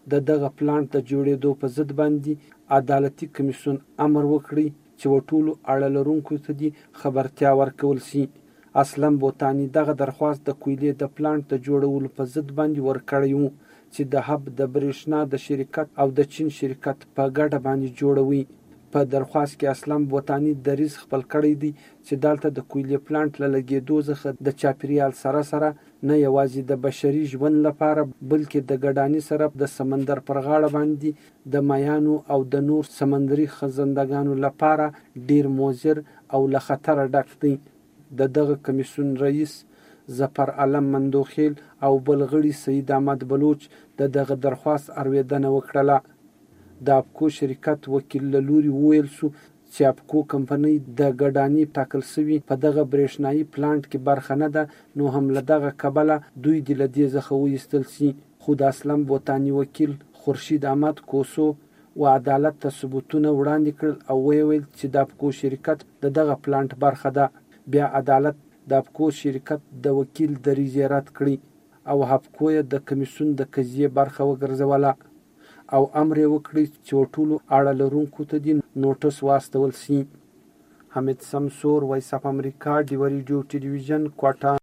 د دغه پلانټ د جوړېدو په ضد باندې عدالتي کمیسیون امر وکړي چې ټولو اړه لرونکو ته دي خبرتیا ورکول شي. اسلم بوتانی دغه درخواست د کویلې د پلانټ د جوړولو په ضد باندې ورکړی و چې د هب د برېښنا د شرکت او د چین شرکت په ګډه باندې جوړوي. په درخواست کې اسلم بوتانی دریځ خپل کړی دی چې دلته د کویلې پلانټ له لګېدو څخه د چاپیریال سره نه یوازې د بشري ژوند لپاره بلکې د ګډاني سره د سمندر پر غاړه باندې د مایانو او د نور سمندري خزندګانو لپاره ډیر مضر او له خطره ډک دی. د دغه کمیسیون رئیس ظفر علم مندوخیل او بلغړي سید احمد بلوچ د دغه درخواست اورېدنه وکړه. د اپکو شرکت وکیل له لوري وویل شو چې اپکو کمپنۍ د ګډاني ټاکل شوي په دغه برېښنایي پلانټ کې برخه نه ده، نو هم له دغه کبله دوی د له دې څخه وایستل شي. خو د اسلم بوتاني وکیل خورشید احمد کوسو و عدالت ته ثبوتونه وړاندې کړل او ویل چې د اپکو شرکت د دغه پلانټ برخه ده. بیا عدالت د اپکو شرکت د وکیل دریځ رد کړي او اپکو یې د کمیسیون د قضیې برخه وګرځوله او امر یې وکړي چې ټولو اړه لرونکو ته دې نوټس واستول شي. حمید سمسور، وایس اف امریکا، ډیوه ریډیو ټلویزیون، کوټه.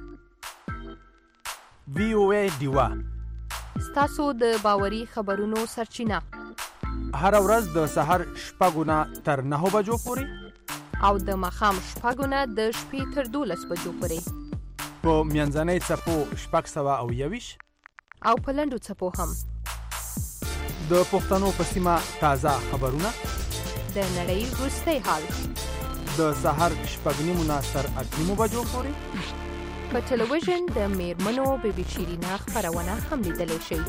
وی او ای ډیوه ستاسو د باوري خبرونو سرچینه. هر ورځ د سحر 6 نه تر 9 بجو پورې او د ماښام 6 نه د شپې تر 12 بجو پورې په میانځنۍ څپو 621 او په لنډو څپو هم. د پښتنو په سیمه تازه خبرونه، د نړۍ وروستی حال، د سحر 6 نه تر 8 بجو پورې په ټلویزیون د میرمنو بی بی شیرینا خبرونه هم لیدلی شئ.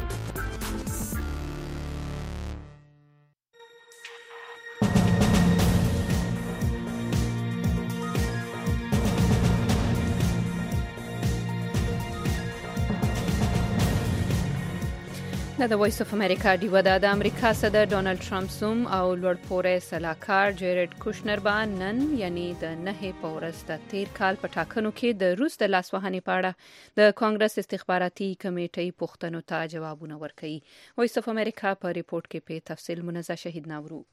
د وایس اف امریکا ډیوه د امریکا صدر ډونالد ټرمپ زوم او لوړپوړی سلاکار جیرد کوشنر باندې نن یعنی د 9 په ورځ د تیر کال په ټاکنو کې د روس د لاسوهنې په اړه د کانګرس استخباراتي کمیټې پوښتنو ته جوابونه ورکړي. وایس اف امریکا په ریپورت کې په تفصیل منزه شهید ناورو.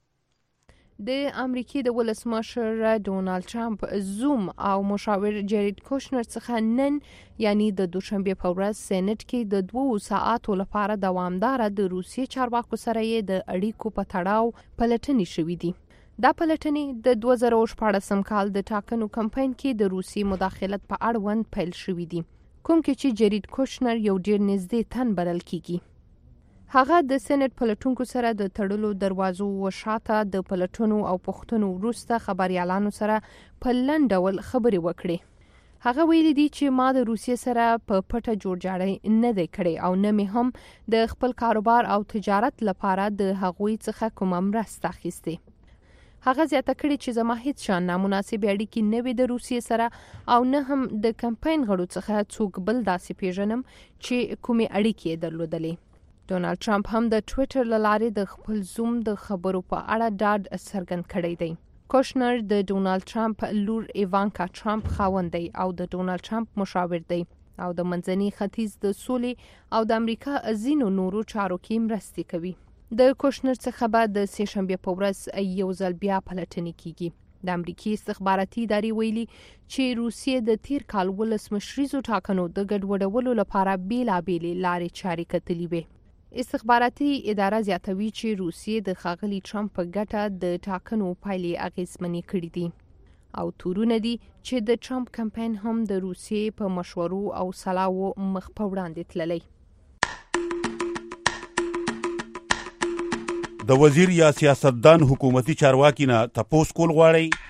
د امریکای د ولسمشر ډونالد ټرمپ زوم او مشاور جیرد کوشنر څخه نن یعنی د دوشنبه په ورځ سېنات کې د 2 ساعتو لپاره دوامدار د روسیې چارواکو سره د اړیکو په تړاو پلټنې شوې دي. دا پلټنې د 2014 کال د ټاکنو کمپاین کې د روسي مداخلت په اړوند پیل شوې دي، کوم کې چې جیرد کوشنر یو ډیر نږدې تن بلل کیږي. هغه د سېنات پلټونکو سره د تړلو دروازو وشاته د پلټونو او پوښتنو وروسته خبريالانو سره په لنډ ډول خبرې وکړې. هغه ویلي دي چې ما د روسیې سره په پټه جوړجاړی نه دی کړی او نه مې هم د خپل کاروبار او تجارت لپاره د هغوی څخه کومه مرسته اخیستې. هغه زیاته کړې چې زما هیڅ شان نامناسب اړیکې نه وي د روسیې سره او نه هم د کمپاین غړو څخه څوک بل داسې پیژنم چې کومې اړیکې درلودلې. ډونالد ټرمپ هم د ټویټر له لارې د خپل زوم د خبرو په اړه ډاډ څرګند کړی دی. کوشنر د ډونالد ټرمپ لور ایوانکا ټرمپ خاوند دی او د ډونالد ټرمپ مشاور دی او د منځني ختیځ د سولې او د امریکا ځینو نورو چارو کې مرستې کوي. د کوشنر څخه به د سې شنبې په ورځ یو ځل بیا پلټنې کیږي. د امریکای استخباراتي ادارې ویلي چې روسیې د تیر کال ولسمشریزو ټاکنو د ګډوډولو لپاره بیلابېلې لارې چارې کتلې وې. استخباراتي اداره زیاتوي چې روسیې د ښاغلي ټرمپ په ګټه د ټاکنو پایلې اغیزمنې کړې دي او تورونه دي چې د ټرمپ کمپاین هم د روسیې په مشورو او سلاو مخ په وړاندې تللی. د وزیر یا سیاستدان حکومتي چارواکي نه تپوس کول غواړي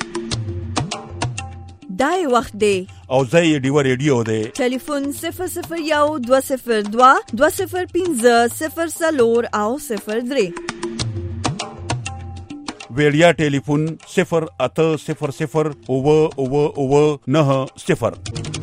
دای وخت دی او زه ډیوه ریډیو دی. ټلیفون 001 202 205 0 او 03. ویډیا ټلیفون 08000 9 0